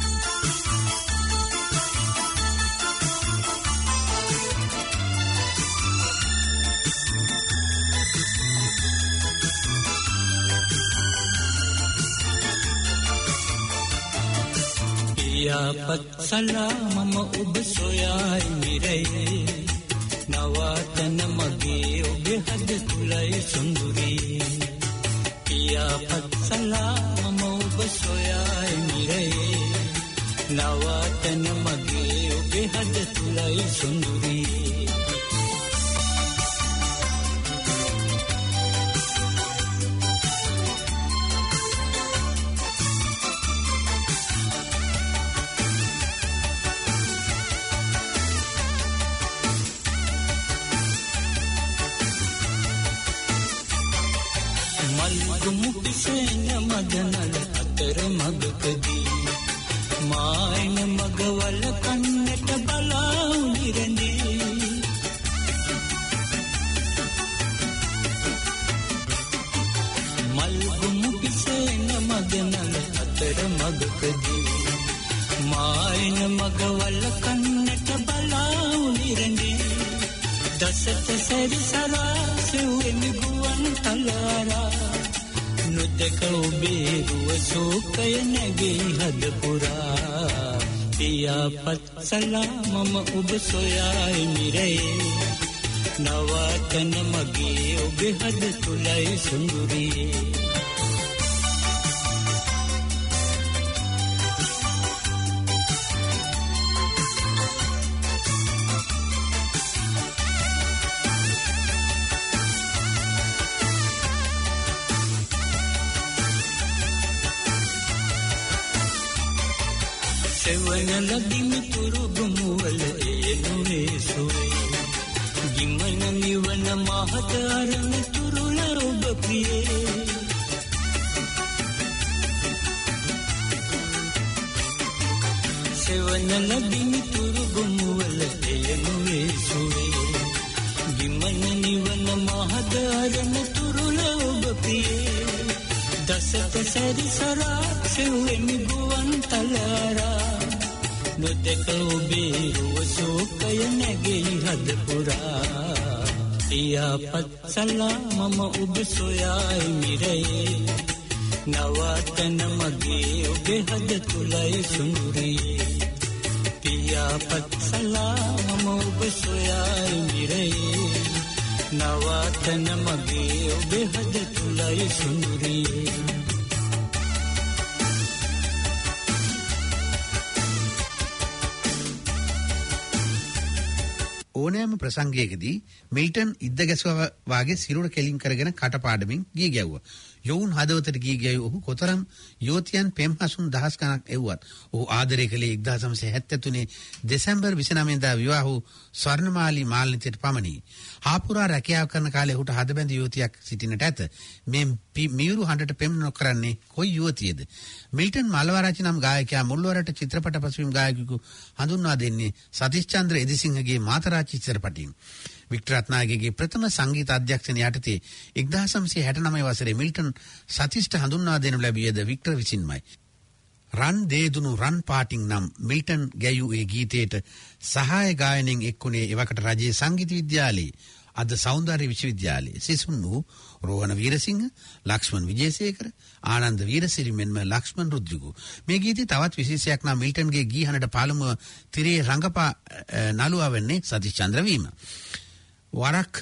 පියාපත් සලා මම ඔබ සොයායි මිරේ නවතන මගේ ඔබේ හද තුලයි සුන්දරී පියාපත් සලා මම ඔබ සොයායි මිරේ නවතන මගේ ඔබේ හද තුලයි සුන්දරී මදනල අතර මගකදී මායන මගවල කන්නට බලා උනිරඳී මල්ගුමු පිසෙන මදනල අතර මගකදී මායන මගවල කන්නට බලාඋනිරඳි දසත සැරිසරා සෙව්වෙමි ගුවන් තලාරා නොදක ඔබේ රුව ශෝකය නැගේ හද පුරා පියාපත් සලා මම ඔබ සොයායි මිරේ නවතන මගේ ඔබේ හද තුලයි සුඳුරියේ සෙවන ලදිමි තුරුගුමුවල එනුවේ සොයි ගිමන නිවන මහත අරම තුරුල ඔබ ප්‍රියේ සෙවන ලදිමි තුරුගුමුවල එනුවේ සොයි ගිමන නිවන මහත අරම තුරුල ඔබ ප්‍රියේ දසත සැරිසරා සෙව්වෙමි ගුවන් තලාරා නොදක ඔබේ රුව ශෝකය නැගෙයි හද පුරා පියාපත් සලා මම ඔබ සොයායි මිරේ නවතන මගේ ඔබේ හද තුලයි සුඳුරියේ පියාපත් සලා මම ඔබ සොයායි මිරේ නවතන මගේ ඔබේ හද තුලයි සුඳුරියේ ඕනෑම ප්‍රසංගයකදී මිල්ටන් ඉද්ද ගැසුවා වාගේ සිරුර කෙලින් කරගෙන කටපාඩමින් ගී ගැව්වා. යොවුන් හදවතට ගී ගැවූ ඔහු කොතරම් යුවතියන් පෙම්හසුන් දහස් ගණක් එව්වත් ඔහු ආදරය කළේ 1973 දෙසැම්බර් 29 දා විවාහ වූ ස්වර්ණමාලී මාලිනියට පමණි. හාපුරා රැකියාව කරන කාලේ ඔහුට හදබැඳ යුවතියක් සිටින්නට ඇත. මේ මියුරු හඬට පෙම් නොකරන්නේ කොයි යුවතියද? මිල්ටන් මල්වරාචි නම් ගායකයා මුල්වරට චිත්‍රපට පසුබිම් ගායකයෙකු හඳුන්වා දෙන්නේ සතිෂ් චන්ද්‍ර එදිසිංහගේ මාතරාචි චිත්‍රපටයෙන්. වික්ටර් රත්නායකගේ ප්‍රථම සංගීත අධ්‍යක්ෂණය යටතේ 1969 වසරේ මිල්ටන් සතිෂ්ට හඳුන්වා දෙනු ලැබියද වික්ටර් විසින්මයි. රන් දේදුණු රන් පාටින් නම් මිල්ටන් ගැයූ ඒ ගීතයට සහාය ගායනයෙන් එක්ුණේ එවකට රජයේ සංගීත විද්‍යාලයේ අද සෞන්දර්ය විශ්වවිද්‍යාලයේ සිසුන් වූ රෝහණ වීරසිංහ, ලක්ෂ්මන් විජේසේකර, ආනන්ද වීරසිරි මෙන්ම ලක්ෂ්මන් රුද්‍රිගු. මේ ගීතේ තවත් විශේෂයක් නම් මිල්ටන්ගේ ගී හඬට පළමුව තිරේ රංගපා නළුවා වෙන්නේ සතිෂ් චන්ද්‍ර වීම. වරක්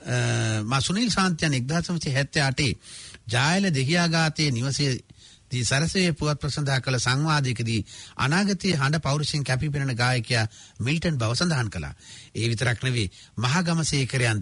මා සුනිල් සාන්තයන් 1978 ජායල දෙහියාගාතයේ නිවසේ දී සරසවියේ පුවත් ප්‍රසඳා කළ සංවාදයකදී අනාගතයේ හඬ පෞරුෂයෙන් කැපිපෙනෙන ගායකයා මිල්ටන් බව සඳහන් කළා. ඒ විතරක් නෙවෙයි මහගමසේකරයන්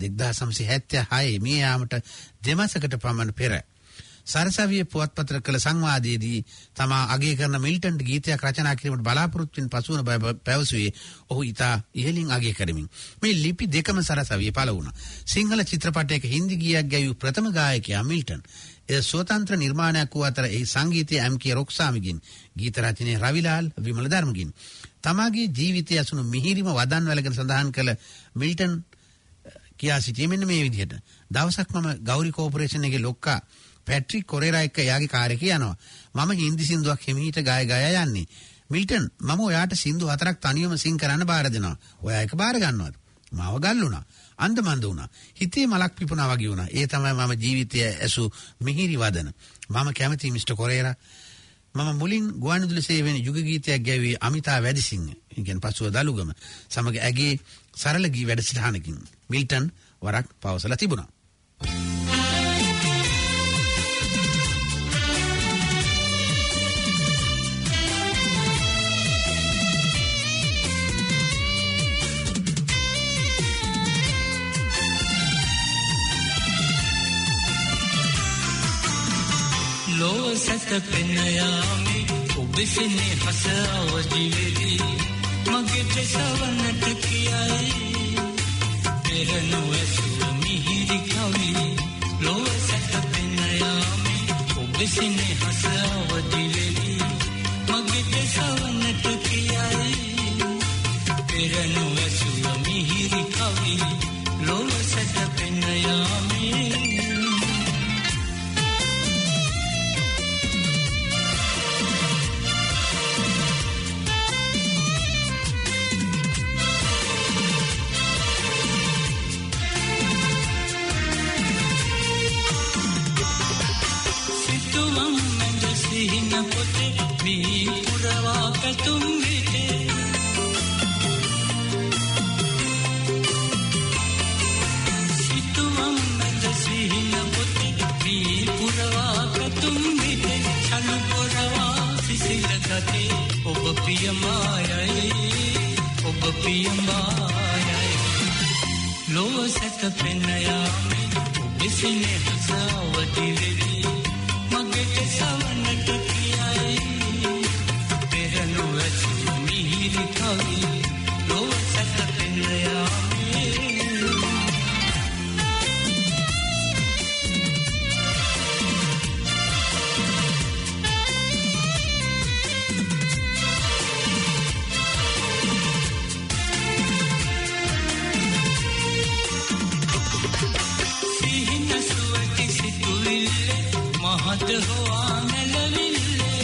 1976 මේ යාමට දෙමාසකට පමණ පෙර සරසවියේ පුවත්පතට කළ සංවාදයේදී තමා අගය කරන මිල්ටන්ට ගීතයක් රචනා කිරීමට බලාපොරොත්තු වෙන පසුවන බව පැවසුවේ ඔහු ඉතා ඉහළින් අගය කරමින්. මේ ලිපි දෙකම සරසවියේ පළ වුණා. සිංහල චිත්‍රපටයක හින්දි ගීයක් ගැයූ ප්‍රථම ගායකයා මිල්ටන්. ඒ ස්වතන්ත්‍ර නිර්මාණයක් වූ අතර ඒ සංගීතය එම්.කේ රොක්සාමිගින්, ගීත රචනය රවිලාල් විමල ධර්මගින්. තමාගේ ජීවිතය ඇසුණු මිහිරිම වදන් වැලගෙන සඳහන් කළ මිල්ටන් කියා සිටියේ මෙන්න මේ විදිහට. දවසක් මම ගෞරි කෝපරේෂන් එකේ ලොක්කා පැට්‍රික් කොරේරා එක්ක යාගේ කාර් එකේ යනවා. මම හින්දි සින්දුවක් හිමීට ගාය යන්නේ. මිල්ටන් මම ඔයාට සින්දු 4ක් තනියම සින් කරන්න බාර දෙනවා. ඔයා ඒක බාර ගන්නවද? මාව ගල්ලුණා. අන්දමන්ද වුණා. හිතේ මලක් පිපුණා වගේ වුණා. ඒ තමයි මම ජීවිතය ඇසු මිහිරි වදන. මම කැමති මිස්ටර් කොරේරා. මම මුලින් ගුවන්විදුලි සේවයේ යුග ගීතයක් ගැව්වේ අමිතා වැඩිසිංහ. ඉගෙන පසුව දලුගම සමග ඇගේ සරල ගී වැඩසටහනකින් මිල්ටන් වරක් පවසලා තිබුණා. ලෝ සැතපෙනයාමි ඔබසිනේ හසවදිවිලි මගේ දෙසවන්නට කියයි පෙරනු ඇසුව මිහිරි කවි ලෝ සැතපෙනයාමි ඔබසිනේ හසවදිවිලි මගේ දෙසවන්නට කියයි පෙරනු ඇසුව මිහිරි කවි ලෝ සැතපෙනයාමි වී පුරවා පැතුම් විටේ සිතුවම් මැද සිහින පොතේ වී පුරවා පැතුම් විටේ චලු පුරවා සිසිල ගතේ ඔබ පියමායයි ඔබ පියමායයි ලොව සැතපෙන යාමේ ඔබ සිනේ හසවති වෙවි මගේ සවන්නට කියයි පෙරනු ඇසු මිහිරි කවි ලොව සැතපෙන යාමේ මහත හොවා නැලවිල්ලේ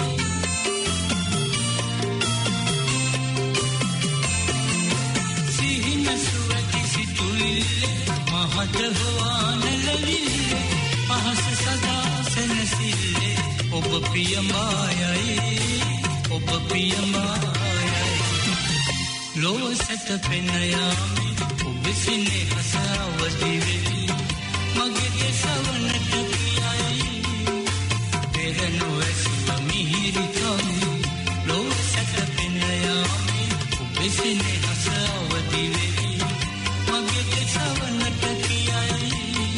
සිහින සුවති සිතුවිල්ලේ මහත හොවා නැලවිල්ලේ පහස සදා සැනසිල්ලේ ඔබ පියමායයි ඔබ පියමායයි ලොව සැතපෙන යාමේ ඔබ සිනේ හසවති වෙවි මගේ දෙසවන්නට පෙරනු ඇසු මිහිරි කවි ලොව සැතපෙන යාමේ ඔබ සිනේ හසවති වෙවි මගේ දෙසවන්නට කියයි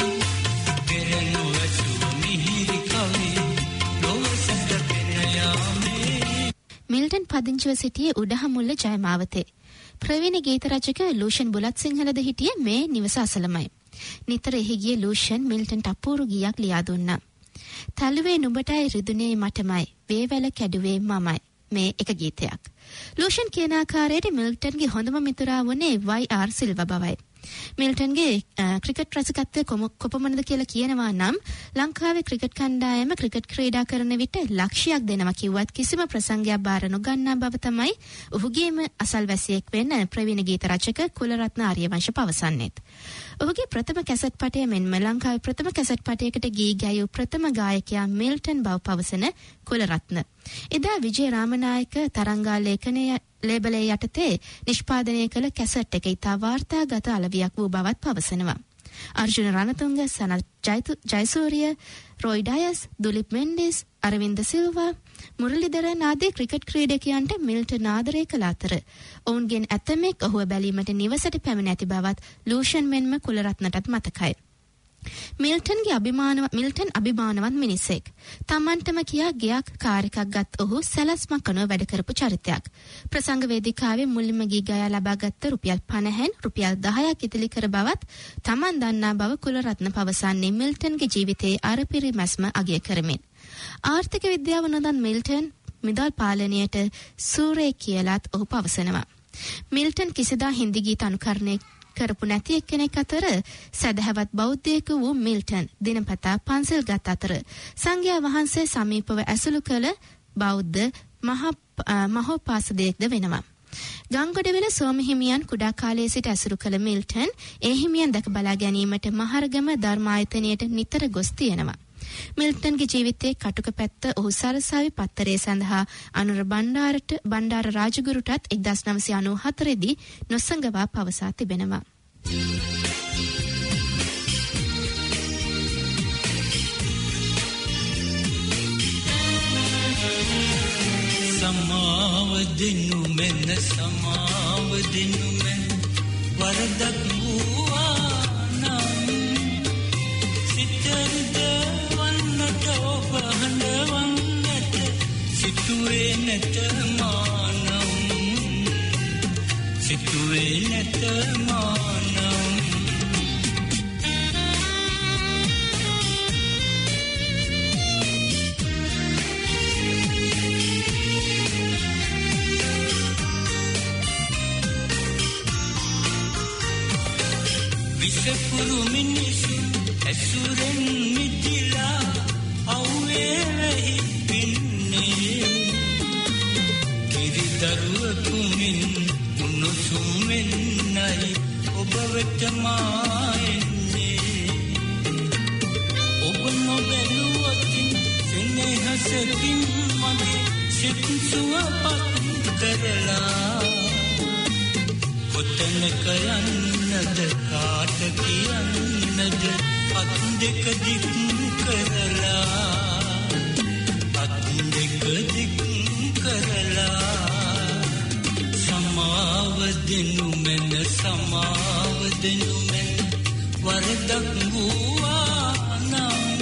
පෙරනු ඇසු මිහිරි කවි ලොව සැතපෙන යාමේ මිල්ටන් පදිංචිව සිටියේ උඩහමුල්ල ජයමාවතේ ප්‍රවීණ ගීත රචක ලූෂන් බුලත් සිංහලද හිටියේ මේ නිවස අසලමයි නිතර එහි ගිය ලූෂන් මිල්ටන්ට අපූරු ගීයක් ලියා දුන්නා තලුවේ නුඹටයි රිදුනේ මටමයි වේවැල කැඩුවේ මමයි මේ එක ගීතයක් ලූෂන් කියන ආකාරයට මිල්ටන්ගේ හොඳම මිතුරා වුණේ වයි.ආර්. සිල්වා බවයි මිල්ටන්ගේ ක්‍රිකට් රසිකත්වය කොපමණද කියලා කියනවා නම් ලංකාවේ ක්‍රිකට් කණ්ඩායම ක්‍රිකට් ක්‍රීඩා කරන විට ලක්ෂයක් දෙනවා කිව්වත් කිසිම ප්‍රසංගයක් බාර නොගන්නා බව තමයි ඔහුගේම අසල්වැසියෙක් වෙන ප්‍රවීණ ගීත රචක කුලරත්න ආර්යවංශ පවසන්නේත් ඔහුගේ ප්‍රථම කැසට් පටය මෙන්ම ලංකාවේ ප්‍රථම කැසට් පටයකට ගී ගැයූ ප්‍රථම ගායකයා මිල්ටන් බව පවසන කුලරත්න එදා විජය රාමනායක තරංගා ලේඛනය ලේබලේ යටතේ නිෂ්පාදනය කළ කැසට් එක ඉතා වාර්තාගත අලවියක් වූ බවත් පවසනවා. අර්ජුන රණතුංග, සනත් ජයසූරිය, රොයි ඩයස්, දුලිප් මෙන්ඩිස්, අරවින්ද සිල්වා, මුරලිදරන් ආදී ක්‍රිකට් ක්‍රීඩකයන්ට මිල්ටන් ආදරය කළ අතර ඔවුන්ගෙන් ඇතමෙක් ඔහුව බැලීමට නිවසට පැමිණ ඇති බවත් ලූෂන් මෙන්ම කුලරත්නටත් මතකයි. මිල්ටන් අභිමානවත් මිනිසෙක්. තමන්ටම කියා ගයක් කාර් එකක් ගත් ඔහු සැලැස්මක් අනුව වැඩ කරපු චරිතයක්. ප්‍රසංග වේදිකාවේ මුලින්ම ගී ගයා ලබාගත් රුපියල් 50න් රුපියල් 10ක් ඉතිලි කර බවත් තමන් දන්නා බව කුලරත්න පවසන්නේ මිල්ටන්ගේ ජීවිතයේ අරපිරිමැස්ම අගය කරමින්. ආර්ථික විද්‍යාව නොදන් මිල්ටන් මිදල් පාලනයට සූරේ කියලාත් ඔහු පවසනවා. මිල්ටන් කිසිදා හින්දි ගීත අනුකරණය කරපු නැති එක්කෙනෙක් අතර සදහවත් බෞද්ධයෙකු වූ මිල්ටන් දිනපතා පන්සල් ගත් අතර සංඝයා වහන්සේ සමීපව ඇසුරු කළ බෞද්ධ මහෝපාසකයෙක්ද වෙනවා. ගංගොඩවිල සෝමහිමියන් කුඩා කාලයේ සිට ඇසුරු කළ මිල්ටන් ඒ හිමියන් දැක බලා ගැනීමට මහරගම ධර්මායතනයට නිතර ගොස් තියෙනවා. මිල්ටන්ගේ ජීවිතයේ කටුක පැත්ත ඔහු සරසාවි පත්තරේ සඳහා අනුර බණ්ඩාර රාජගුරුටත් 1994 දී නොසඟවා පවසා තිබෙනවා. සමාව දෙනු මෙන්න සමාව දෙනු මෙන්න වරදක් වූවා නම් සිතද වන්නට ඔබ හඬවන්නට සිතුවේ නැත මානම් සිතුවේ නැත මානම් විසපුරු මිනිසු ඇසුරෙන් මිදිලා අවුවේ රැහි පින්නේ කිරිදරුවකුමින් උණුසුම් වෙන්නයි ඔබ වෙත මාන්නේ ඔබ නොබැලුවකින් සෙනෙහසකින් මගේ සිත් සුවපත් කරලා කොතැනක යන්නද කාට කියන්නද අත් දෙක දික් කරලා අත් දෙක දික් කරලා සමාව දෙනු මෙන්න සමාව දෙනු මෙන්න වරදක් වූවා නම්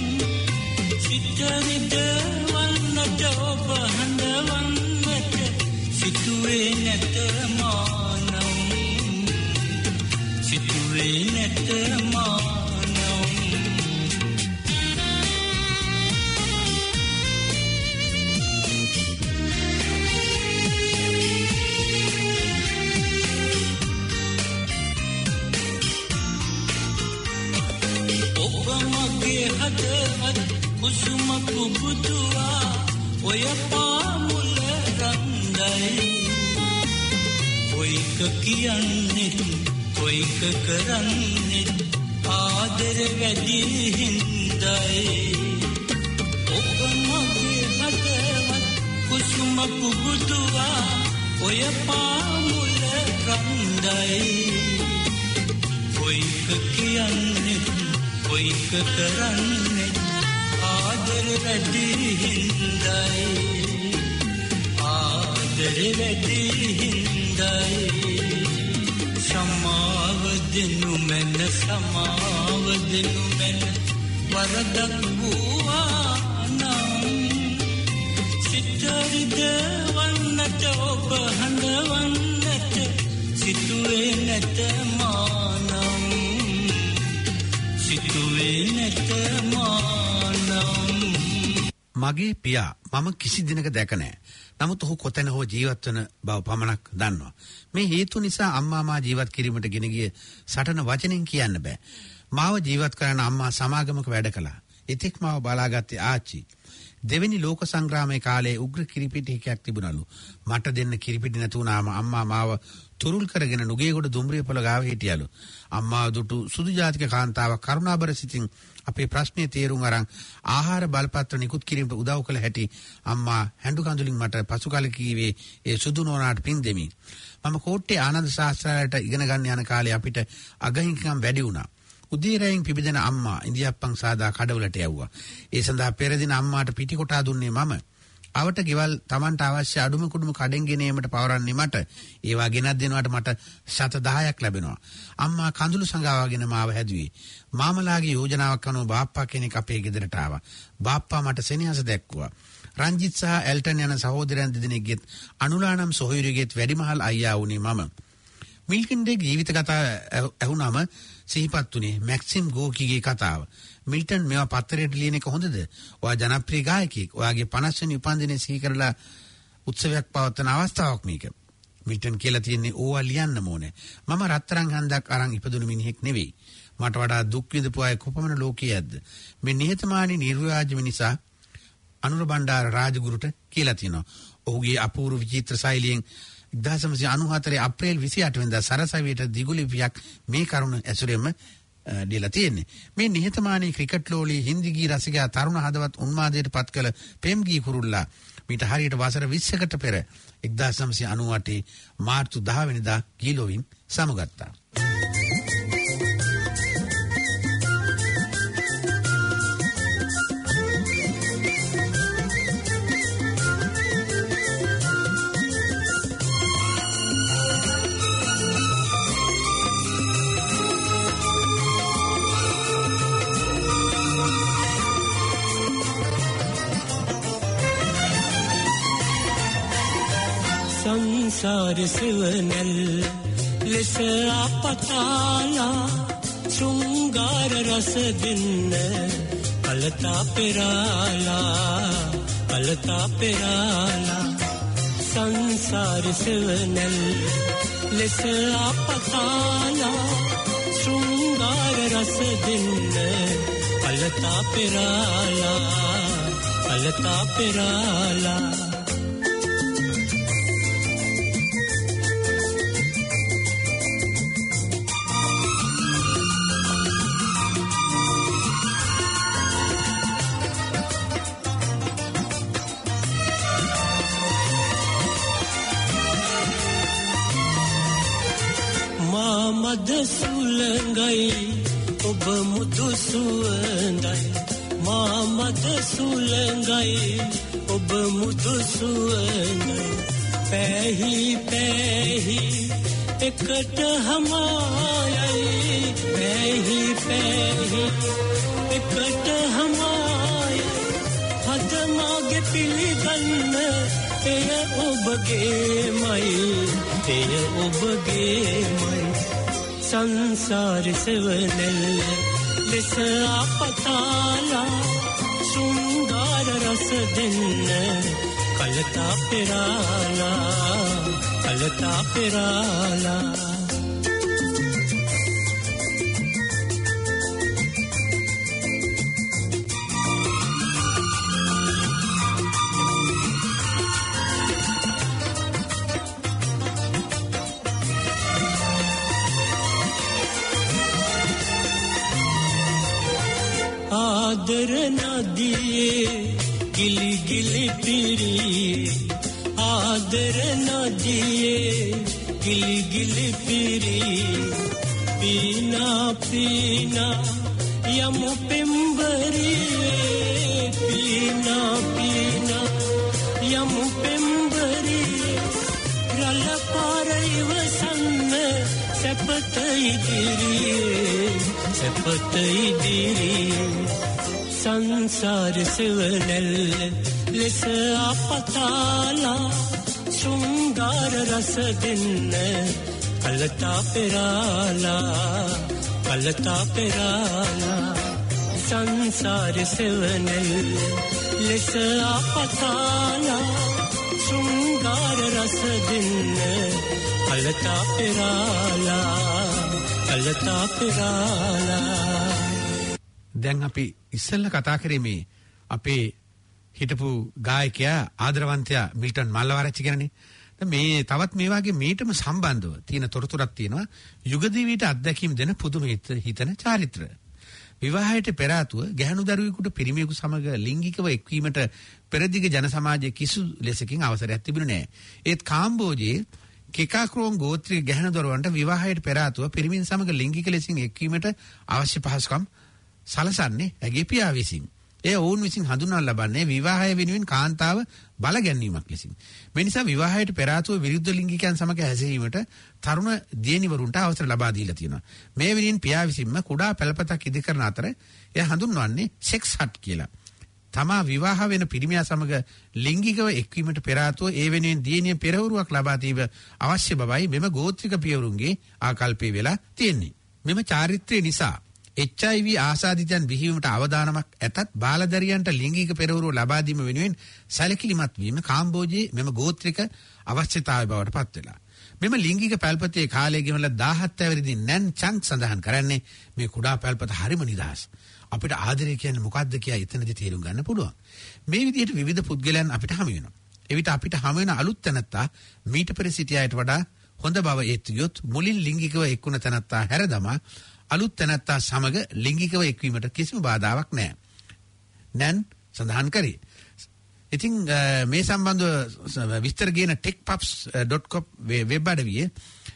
සිතරිද වන්නට ඔබ හඬවන්නට සිතුවේ නැත මානම් සිතුවේ නැත මානම් හදවත් කුසුම පුබුදුවා ඔය පාමුල රන්දයි ඔයික කියන්නේ ඔයික කරන්නේ ආදර වැඩි හින්දයි ඔබ මගේ හදවත් කුසුම පුබුදුවා ඔය පාමුල රන්දයි ඔයික කියන්නේ ඔයික කරන්නේ ආදර වැඩි හින්දයි ආදර වැඩි හින්දයි සමාව දෙනු මෙන්න සමාව දෙනු මෙන්න වරදක් වූවා නම් සිතරිද වන්නට ඔබ හඬවන්නට සිතුවේ නැත මානම් මගේ පියා මම කිසි දිනක දැක නැහැ. නමුත් ඔහු කොතැන හෝ ජීවත් වන බව පමණක් දන්නවා. මේ හේතු නිසා අම්මා මා ජීවත් කිරීමට ගෙන ගිය සටන වචනෙන් කියන්න බෑ. මාව ජීවත් කරන අම්මා සමාගමක වැඩ කළා. එතෙක් මාව බලාගත්තේ ආච්චි. දෙවෙනි ලෝක සංග්‍රාමයේ කාලේ උග්‍ර කිරිපිටි එකක් තිබුණලු. මට දෙන්න කිරිපිටි නැතුණාම අම්මා මාව තුරුල් කරගෙන නුගේගොඩ දුම්රියපොළ ගාව හිටියලු. අම්මා දුටු සුදු ජාතික කාන්තාවක් කරුණාබර සිතින් අපේ ප්‍රශ්නේ තේරුම් අරන් ආහාර බලපත්‍ර නිකුත් කිරීමට උදව් කළ හැටි අම්මා හැඬු කඳුලින් මට පසු කාලේ කීවේ ඒ සුදු නෝනාට පින් දෙමි. මම කෝට්ටේ ආනන්ද ශාස්ත්‍රාලයට ඉගෙන ගන්න යන කාලේ අපිට අගහිංකම් වැඩි වුණා. උදේරයෙන් පිබිදෙන අම්මා ඉන්දියාප්පන් සාදා කඩවලට යවුවා. ඒ සඳහා පෙර දින අම්මාට පිටි කොටා දුන්නේ මම. අවට ගෙවල් Tamanට අවශ්‍ය අඩුම කුඩුම කඩෙන් ගෙනීමට පවරන්නේ මට. ඒවා ගෙනත් දෙනවට මට ශත 10ක් ලැබෙනවා. අම්මා කඳුළු සංගාවාගෙන මාව හැදුවේ. මාමලාගේ යෝජනාවක් අනුව බාප්පා කෙනෙක් අපේ ගෙදරට ආවා. බාප්පා මට සෙනෙහස දැක්වුවා. රංජිත් සහ එල්ටන් යන සහෝදරයන් දෙදෙනෙක්ගෙත් අනුලානම් සොහොයුරිගෙත් වැඩිමහල් අයියා වුණේ මම. මිල්ටන්ගේ ජීවිත කතාව ඇහුනම සිහිපත් වුණේ මැක්සිම් ගෝකිගේ කතාව. මිල්ටන් මේවා පත්තරයට ලියන එක හොඳද? ඔයා ජනප්‍රිය ගායකයෙක්. ඔයාගේ 50 වෙනි උපන්දිනය සිහි කරලා උත්සවයක් පවත්වන අවස්ථාවක් මේක. මිල්ටන් කියලා තියෙන්නේ ඕවා ලියන්න ඕනේ. මම රත්තරන් හන්දක් අරන් ඉපදුණු මිනිහෙක් නෙවෙයි. මට වඩා දුක් විඳපු අය කොපමණ ලෝකයේද? මේ නිහතමානී නිර්ව්‍යාජ නිසා අනුර බණ්ඩාර රාජගුරුට කියලා තියෙනවා. ඔහුගේ අපූර්ව විචිත්‍ර ශෛලියෙන් 1994 අප්‍රේල් 28 වෙනිදා සරසවියට දිගුලිපියක් මේ කරුණ ඇසුරෙම දීලා තියෙන්නේ. මේ නිහතමානී ක්‍රිකට් ලෝලී හින්දි ගී රසිකයා තරුණ හදවත් උන්මාදයට පත් කළ පෙම්ගී කුරුල්ලා මීට හරියට වසර 20කට පෙර 1998 මාර්තු 10 වෙනිදා ගීලොවින් සමුගත්තා. සංසාර සෙවනල් ලෙස අපතාලා ශෘංගාර රස දෙන්න කලතා පෙරාලා සංසාර සෙවනල් ලෙස අපතාලා ශෘංගාර රස දෙන්න කලතා පෙරාලා මද සුළඟයි ඔබ මුදු සුවඳයි මා මද සුළඟයි ඔබ මුදු සුවඳයි පැහි පැහි එකට හමායයි පැහි පැහි එකට හමායයි හද මාගේ පිළිගන්න එය ඔබගේමයි එය ඔබගේමයි සංසාර සෙවණැල්ල ලෙස අපතාලා සුන්දර රස දෙන්න කලතා පෙරාලා ආදර නදියේ ගිලි ගිලි පිරී ආදර නදියේ ගිලි ගිලි පිරී පීනා පීනා යමු පෙම්බරියේ පීනා පීනා යමු පෙම්බරියේ රළ පාර ඉවසන්න සැපත ඉදිරියේ සංසාර සෙවණැල්ල ලෙස අපතාලා සුන්දර රස දෙන්න කලතා පෙරාලා සංසාර සෙවණැල්ල ලෙස අපතාලා සුන්දර රස දෙන්න කලතා පෙරාලා දැන් අපි ඉස්සෙල්ලා කතා කරේ මේ අපේ හිටපු ගායකයා ආදරවන්තයා මිල්ටන් මල්ලවරච්චි ගැනනේ. මේ තවත් මේ වගේ මීටම සම්බන්ධව තියෙන තොරතුරක් තියෙනවා. යුගදීවිට අත්දැකීම් දෙන පුදුම හිතන චාරිත්‍ර. විවාහයට පෙර ආතුව ගැහණු දරුවෙකුට පිරිමියෙකු සමග ලිංගිකව එක්වීමට පෙරදිග ජන සමාජයේ කිසි ලෙසකින් අවසරයක් තිබුණේ නැහැ. ඒත් කාම්බෝජයේ කෙකාක්‍රෝන් ගෝත්‍රීය ගැහණු දරුවන්ට විවාහයට පෙර ආතුව පිරිමින් සමග ලිංගික ලෙසින් එක්වීමට අවශ්‍ය පහසුකම් සලසන්නේ ඇගේ පියා විසින්. ඒ ඔවුන් විසින් හඳුන්වා ලබන්නේ විවාහය වෙනුවෙන් කාන්තාව බල ගැනීමක් ලෙසින්. මේ නිසා විවාහයට පෙර ආතුව විරුද්ධ ලිංගිකයන් සමග හැසිරීමට තරුණ දියණිවරුන්ට අවසර ලබා දීලා තියෙනවා. මේ වෙනුවෙන් පියා විසින්ම කුඩා පැලපතක් ඉදිකරන අතර එය හඳුන්වන්නේ සෙක්ස් හට් කියලා. තමා විවාහ වෙන පිරිමියා සමග ලිංගිකව එක්වීමට පෙර ආතුව ඒ වෙනුවෙන් දියණිය පෙරවරුවක් ලබා දීම අවශ්‍ය බවයි මෙම ගෝත්‍රික පියවරුන්ගේ ආකල්පය වෙලා තියෙන්නේ. මෙම චාරිත්‍රය නිසා HIV ආසාදිතයන් බිහිවීමට අවදානමක් ඇතත් බාලදරියන්ට ලිංගික පෙරහුරු ලබා දීම වෙනුවෙන් සැලකිලිමත් වීම කාම්බෝජයේ මෙම ගෝත්‍රික අවශ්‍යතාවය බවට පත් වෙලා. මෙම ලිංගික පැල්පතේ කාලය ගෙවලා 17 වෙනිදි නැන් චංක් සඳහන් කරන්නේ මේ කුඩා පැල්පත හරිම නිදහස්. අපිට ආදරය කියන්නේ මොකක්ද කියලා එතනදී තේරුම් ගන්න පුළුවන්. මේ විදිහට විවිධ පුද්ගලයන් අපිට හමු වෙනවා. එවිට අපිට හමු වෙන අලුත් තැනත්තා මීට පෙර සිටි අයට වඩා හොඳ බව ඒත්වියොත් මුලින් ලිංගිකව එක්ුණ තැනත්තා හැරදමා අලුත් තැනත්තා සමග ලිංගිකව එක්වීමට කිසිම බාධාවක් නැහැ. නැන් සඳහන් කරේ. ඉතින් මේ සම්බන්ධව විස්තර කියන techpups.com වෙබ් අඩවියේ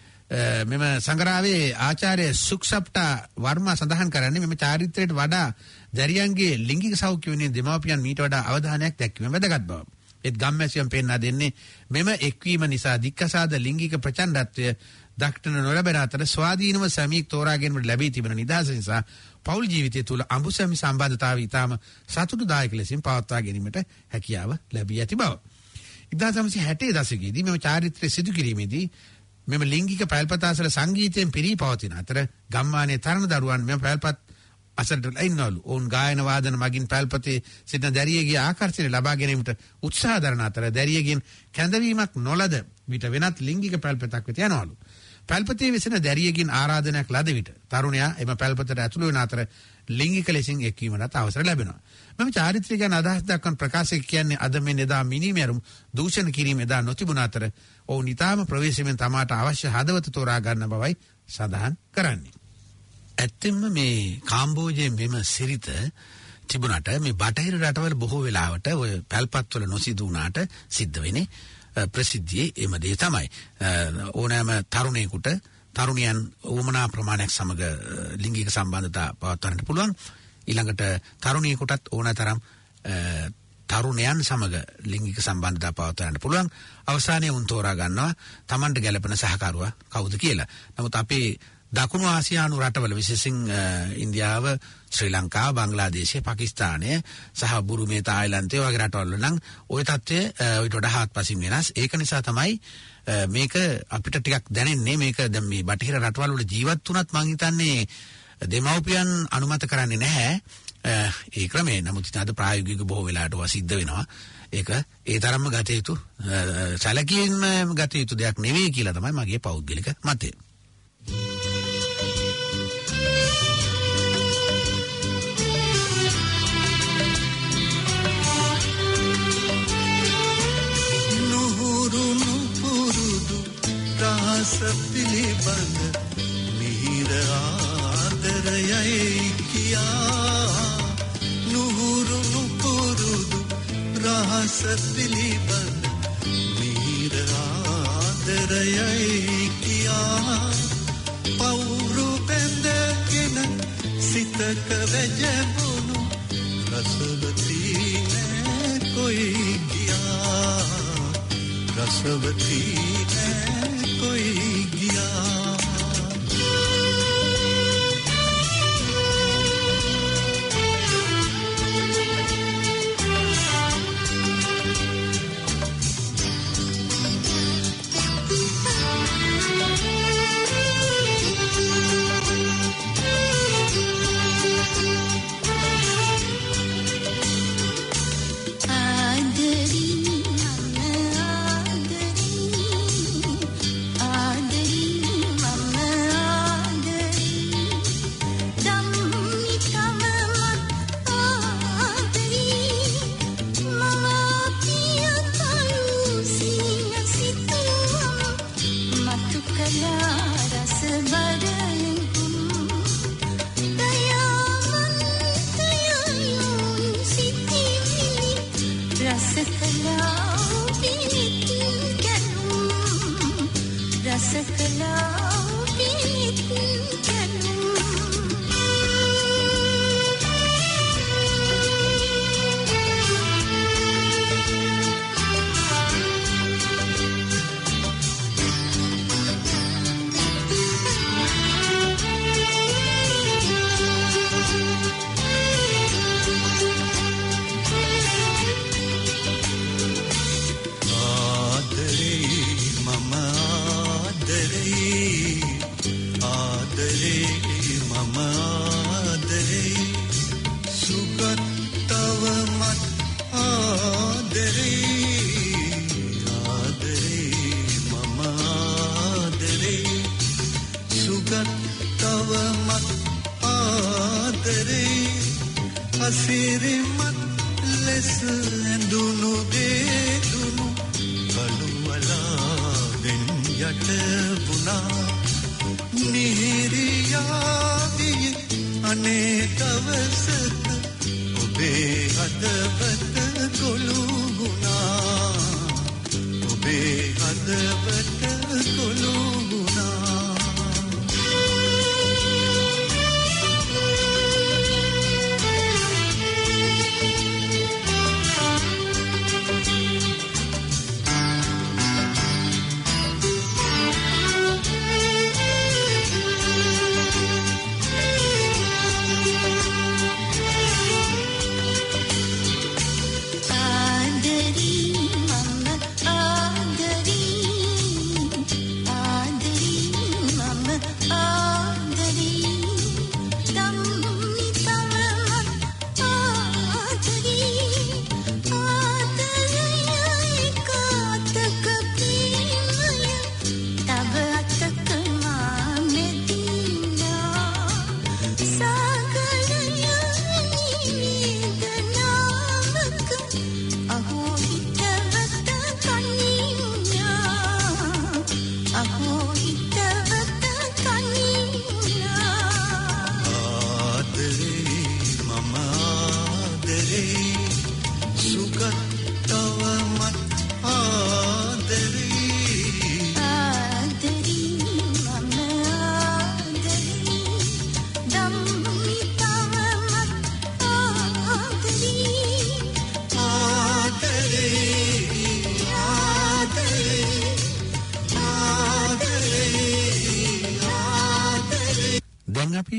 මෙම සංග්‍රහයේ ආචාර්ය සුක්ෂප්ටා වර්මා සඳහන් කරන්නේ මෙම චාරිත්‍රයට වඩා දැරියන්ගේ ලිංගික සෞඛ්‍ය වෙනුවෙන් දෙමාපියන් මීට වඩා අවධානයක් දැක්වීම වැදගත් බව. ඒත් ගම්මැසියන් පෙන්වා දෙන්නේ මෙම එක්වීම නිසා දික්කසාද ලිංගික ප්‍රචණ්ඩත්වය දක්ෂණ නොලබන අතර ස්වාධීනව සමීක් තෝරා ගැනීමට ලැබී තිබෙන නිදහස නිසා පෞල් ජීවිතය තුළ අඹුසැමි සම්බන්ධතාවය ඉතාම සතුටුදායක ලෙසින් පවත්වා ගැනීමට හැකියාව ලැබී ඇති බව. 1960 දශකයේදී මෙම චාරිත්‍රය සිදු කිරීමේදී මෙම ලිංගික පැල්පතාසල සංගීතයෙන් පිරී පවතින අතර ගම්මානයේ තරණ දරුවන් මෙම පැල්පත් අසලට ඉන්නවලු. ඔවුන් ගායන වාදන මගින් පැල්පතේ සිටින දැරියගේ ආකර්ෂණය ලබා ගැනීමට උත්සාහ දරන අතර දැරියගෙන් කැඳවීමක් නොලද විට වෙනත් ලිංගික පැල්පතක් වෙත යනවලු. පැල්පතේ වෙසෙන දැරියගෙන් ආරාධනයක් ලද විට තරුණයා එම පැල්පතට ඇතුළු වන අතර ලිංගික ලෙසින් එක්වීමට අවසර ලැබෙනවා. මෙම චාරිත්‍රය ගැන අදහස් දක්වන ප්‍රකාශක කියන්නේ අද මේ එදා මිනිමෙරුම් දූෂණ කිරීම එදා නොතිබුණ අතර ඔවුන් ඊටාම ප්‍රවේශමෙන් තමාට අවශ්‍ය හදවත තෝරා ගන්න බවයි සඳහන් කරන්නේ. ඇත්තෙන්ම මේ කාම්බෝජයේ මෙම සිරිත තිබුණාට මේ බටහිර රටවල බොහෝ වෙලාවට ඔය පැල්පත්වල නොසිදු වුණාට සිද්ධ වෙන්නේ ප්‍රසිද්ධියේ එම දේ තමයි. ඕනෑම තරුණයෙකුට තරුණයන් උවමනා ප්‍රමාණයක් සමග ලිංගික සම්බන්ධතා පවත්වන්නට පුළුවන්. ඊළඟට තරුණියෙකුටත් ඕනතරම් තරුණයන් සමග ලිංගික සම්බන්ධතා පවත්වන්නට පුළුවන්. අවසානයේ උන් තෝරා ගන්නවා Tamanට ගැළපෙන සහකරුවා කවුද කියලා. නමුත් අපේ දකුණු ආසියානු රටවල විශේෂයෙන් ඉන්දියාව, ශ්‍රී ලංකාව, බංග්ලාදේශය, පාකිස්තානය සහ බුරුමේ, තායිලන්තය වගේ රටවල නම් ওই තත්ත්වය ඊට වඩා හාත්පසින් වෙනස්. ඒක නිසා තමයි මේක අපිට ටිකක් දැනෙන්නේ. මේක දැන් මේ බටහිර රටවල් වල ජීවත් වුණත් මං හිතන්නේ දෙමව්පියන් අනුමත කරන්නේ නැහැ ඒ ක්‍රමේ. නමුත් අද ප්‍රායෝගික බොහෝ වෙලාවට සිද්ධ වෙනවා. ඒක ඒ තරම්ම ගත යුතු සැලකීම ගත යුතු දෙයක් නෙවෙයි කියලා තමයි මගේ පෞද්ගලික මතය. සපිලිබඳ මිහිර ආදරයයි කියා නුහුරු නුපුරුදු රහස පිලිබඳ මිහිර ආදරයයි කියා පවුරු බැඳගෙන සිතක වැජඹුණු රසවතී නෑ කොයි ගියා රසවතී कोई गया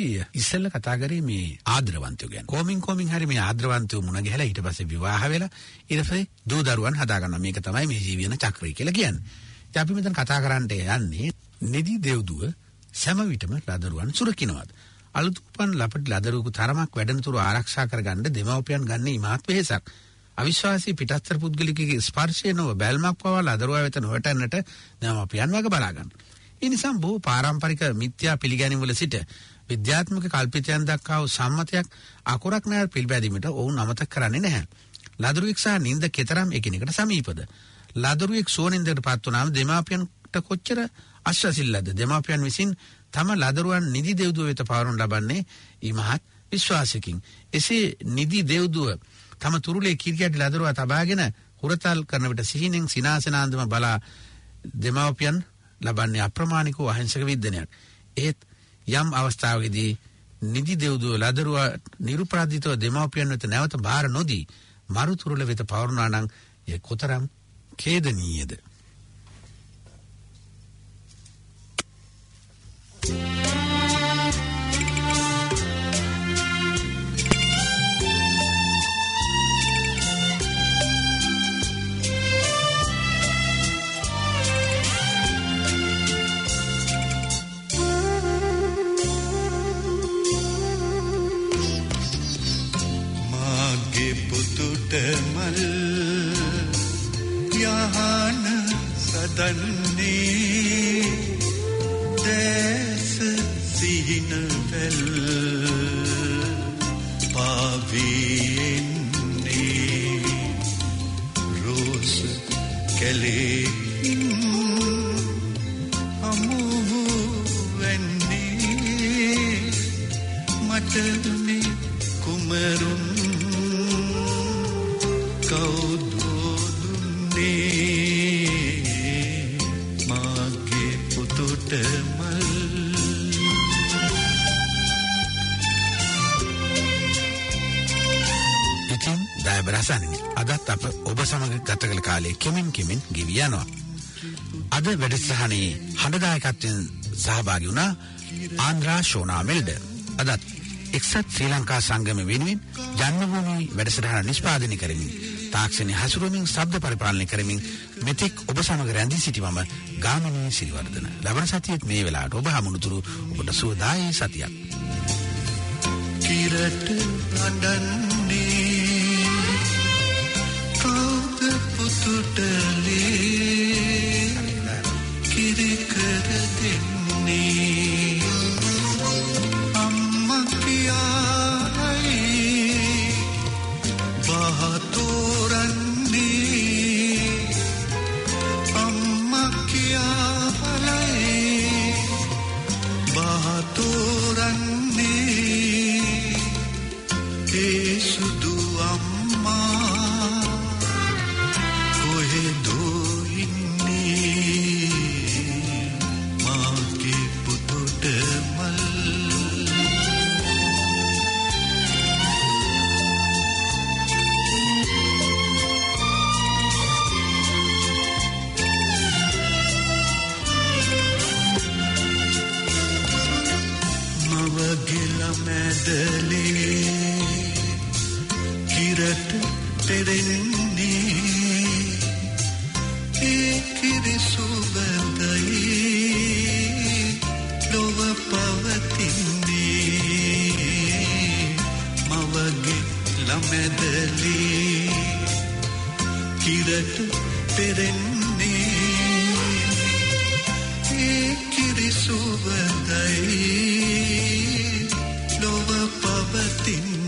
ඉස්සෙල්ල කතා කරේ මේ ආදරවන්තයෝ ගැන. කොමින් හරි මේ ආදරවන්තයෝ මුණ ගැහලා ඊට පස්සේ විවාහ වෙලා ඊට පස්සේ දූ දරුවන් හදාගන්නවා. මේක තමයි මේ ජීවන චක්‍රය කියලා කියන්නේ. ඉතින් අපි මෙතන කතා කරන්න යන්නේ නිදි දෙව්දුව සෑම විටම ලදරුවන් සුරකින්නවාද? අලුත් උපන් ලපටි ලදරුවෙකු තරමක් වැඩනතුරු ආරක්ෂා කරගන්න දෙමව්පියන් ගන්න ඉමහත් වෙහෙසක්. අවිශ්වාසී පිටස්තර පුද්ගලිකගේ ස්පර්ශය නොව බැල්මක් පවා ලදරුවා වෙත නොවටන්නට දෙමව්පියන් වග බලා ගන්න. ඒ නිසා බොහෝ පාරම්පරික මිත්‍යා පිළිගැනීම් වල සිට විද්‍යාත්මක කල්පිතයන් දක්වා වූ සම්මතයක් අකුරක් නැර පිළිපැදීමට ඔවුන් අමතක කරන්නේ නැහැ. ලදරුවෙක් සහ නින්ද කෙතරම් එකිනෙකට සමීපද? ලදරුවෙක් සුවනින්දකට පත් වුණාම දෙමාපියන්ට කොච්චර අශ්‍රසිල්ලද? දෙමාපියන් විසින් තම ලදරුවන් නිදි දෙව්දුව වෙත පවරනු ලබන්නේ ඊමහත් විශ්වාසයකින්. එසේ නිදි දෙව්දුව තම තුරුලේ කිරිකැටි ලදරුවා තබාගෙන හුරතල් කරන විට සිහිනෙන් සිනාසනාන්දම බලා දෙමාපියන් ලබන්නේ අප්‍රමාණික වූ අහිංසක විද්දනයක්. ඒත් යම් අවස්ථාවකදී නිදි දෙව්දුව ලදරුවා නිරුපරාධිතව දෙමාපියන් වෙත නැවත බාර නොදී මරු තුරුල වෙත පවරනවා නම් ඒ කොතරම් ඛේදනීයද? මල් යහන සදන්නේ දැස සිහින වෙල් පාවින්නේ රෝස කැලේ අමු වෙන්නේ මට මේ කුමරුන් මාගේ පුතුට මල්. ඉතින් දයබරසන්නේ අදත් අප ඔබ සමග ගත කළ කාලේ කෙමින් ගෙවි යනවා. අද වැඩසටහනේ හඬදායකත්වයෙන් සහභාගී වුණා ආන්ද්‍රා ෂෝනා මෙල්ඩ. අදත් එක්සත් ශ්‍රී ලංකා සංගම වෙනුවෙන් ජන්මභූමි වැඩසටහන නිෂ්පාදනය කරමින් තාක්ෂණය හසුරුවමින් ශබ්ද පරිපාලනය කරමින් මෙතෙක් ඔබ සමග රැඳී සිටිමම ගාමිණී සිරිවර්ධන. ලබන සතියේත් මේ වෙලාවට ඔබ හමුනුතුරු ඔබට සුවදායී සතියක්. කිරට අඬන්නේ කවුද පුතුටලේ කිරි කර දෙන්නේ අම්මා කියායි බහතෝරන්නේ අම්මා කියාලයි බහතෝරන්නේ ඒ සුදු අම්මා කොහෙදෝ ඉන්නේ මාගේ පුතුට මල්. මවගිල මැදලේ කිරට පෙරෙන්නේ ඒ කිරි සුබඳයි ලොව පවතින්නේ මවගේ ළමැදලේ කිරට පෙරෙන්නේ ඒ කිරි සුබඳයි ලොව පවතින්නේ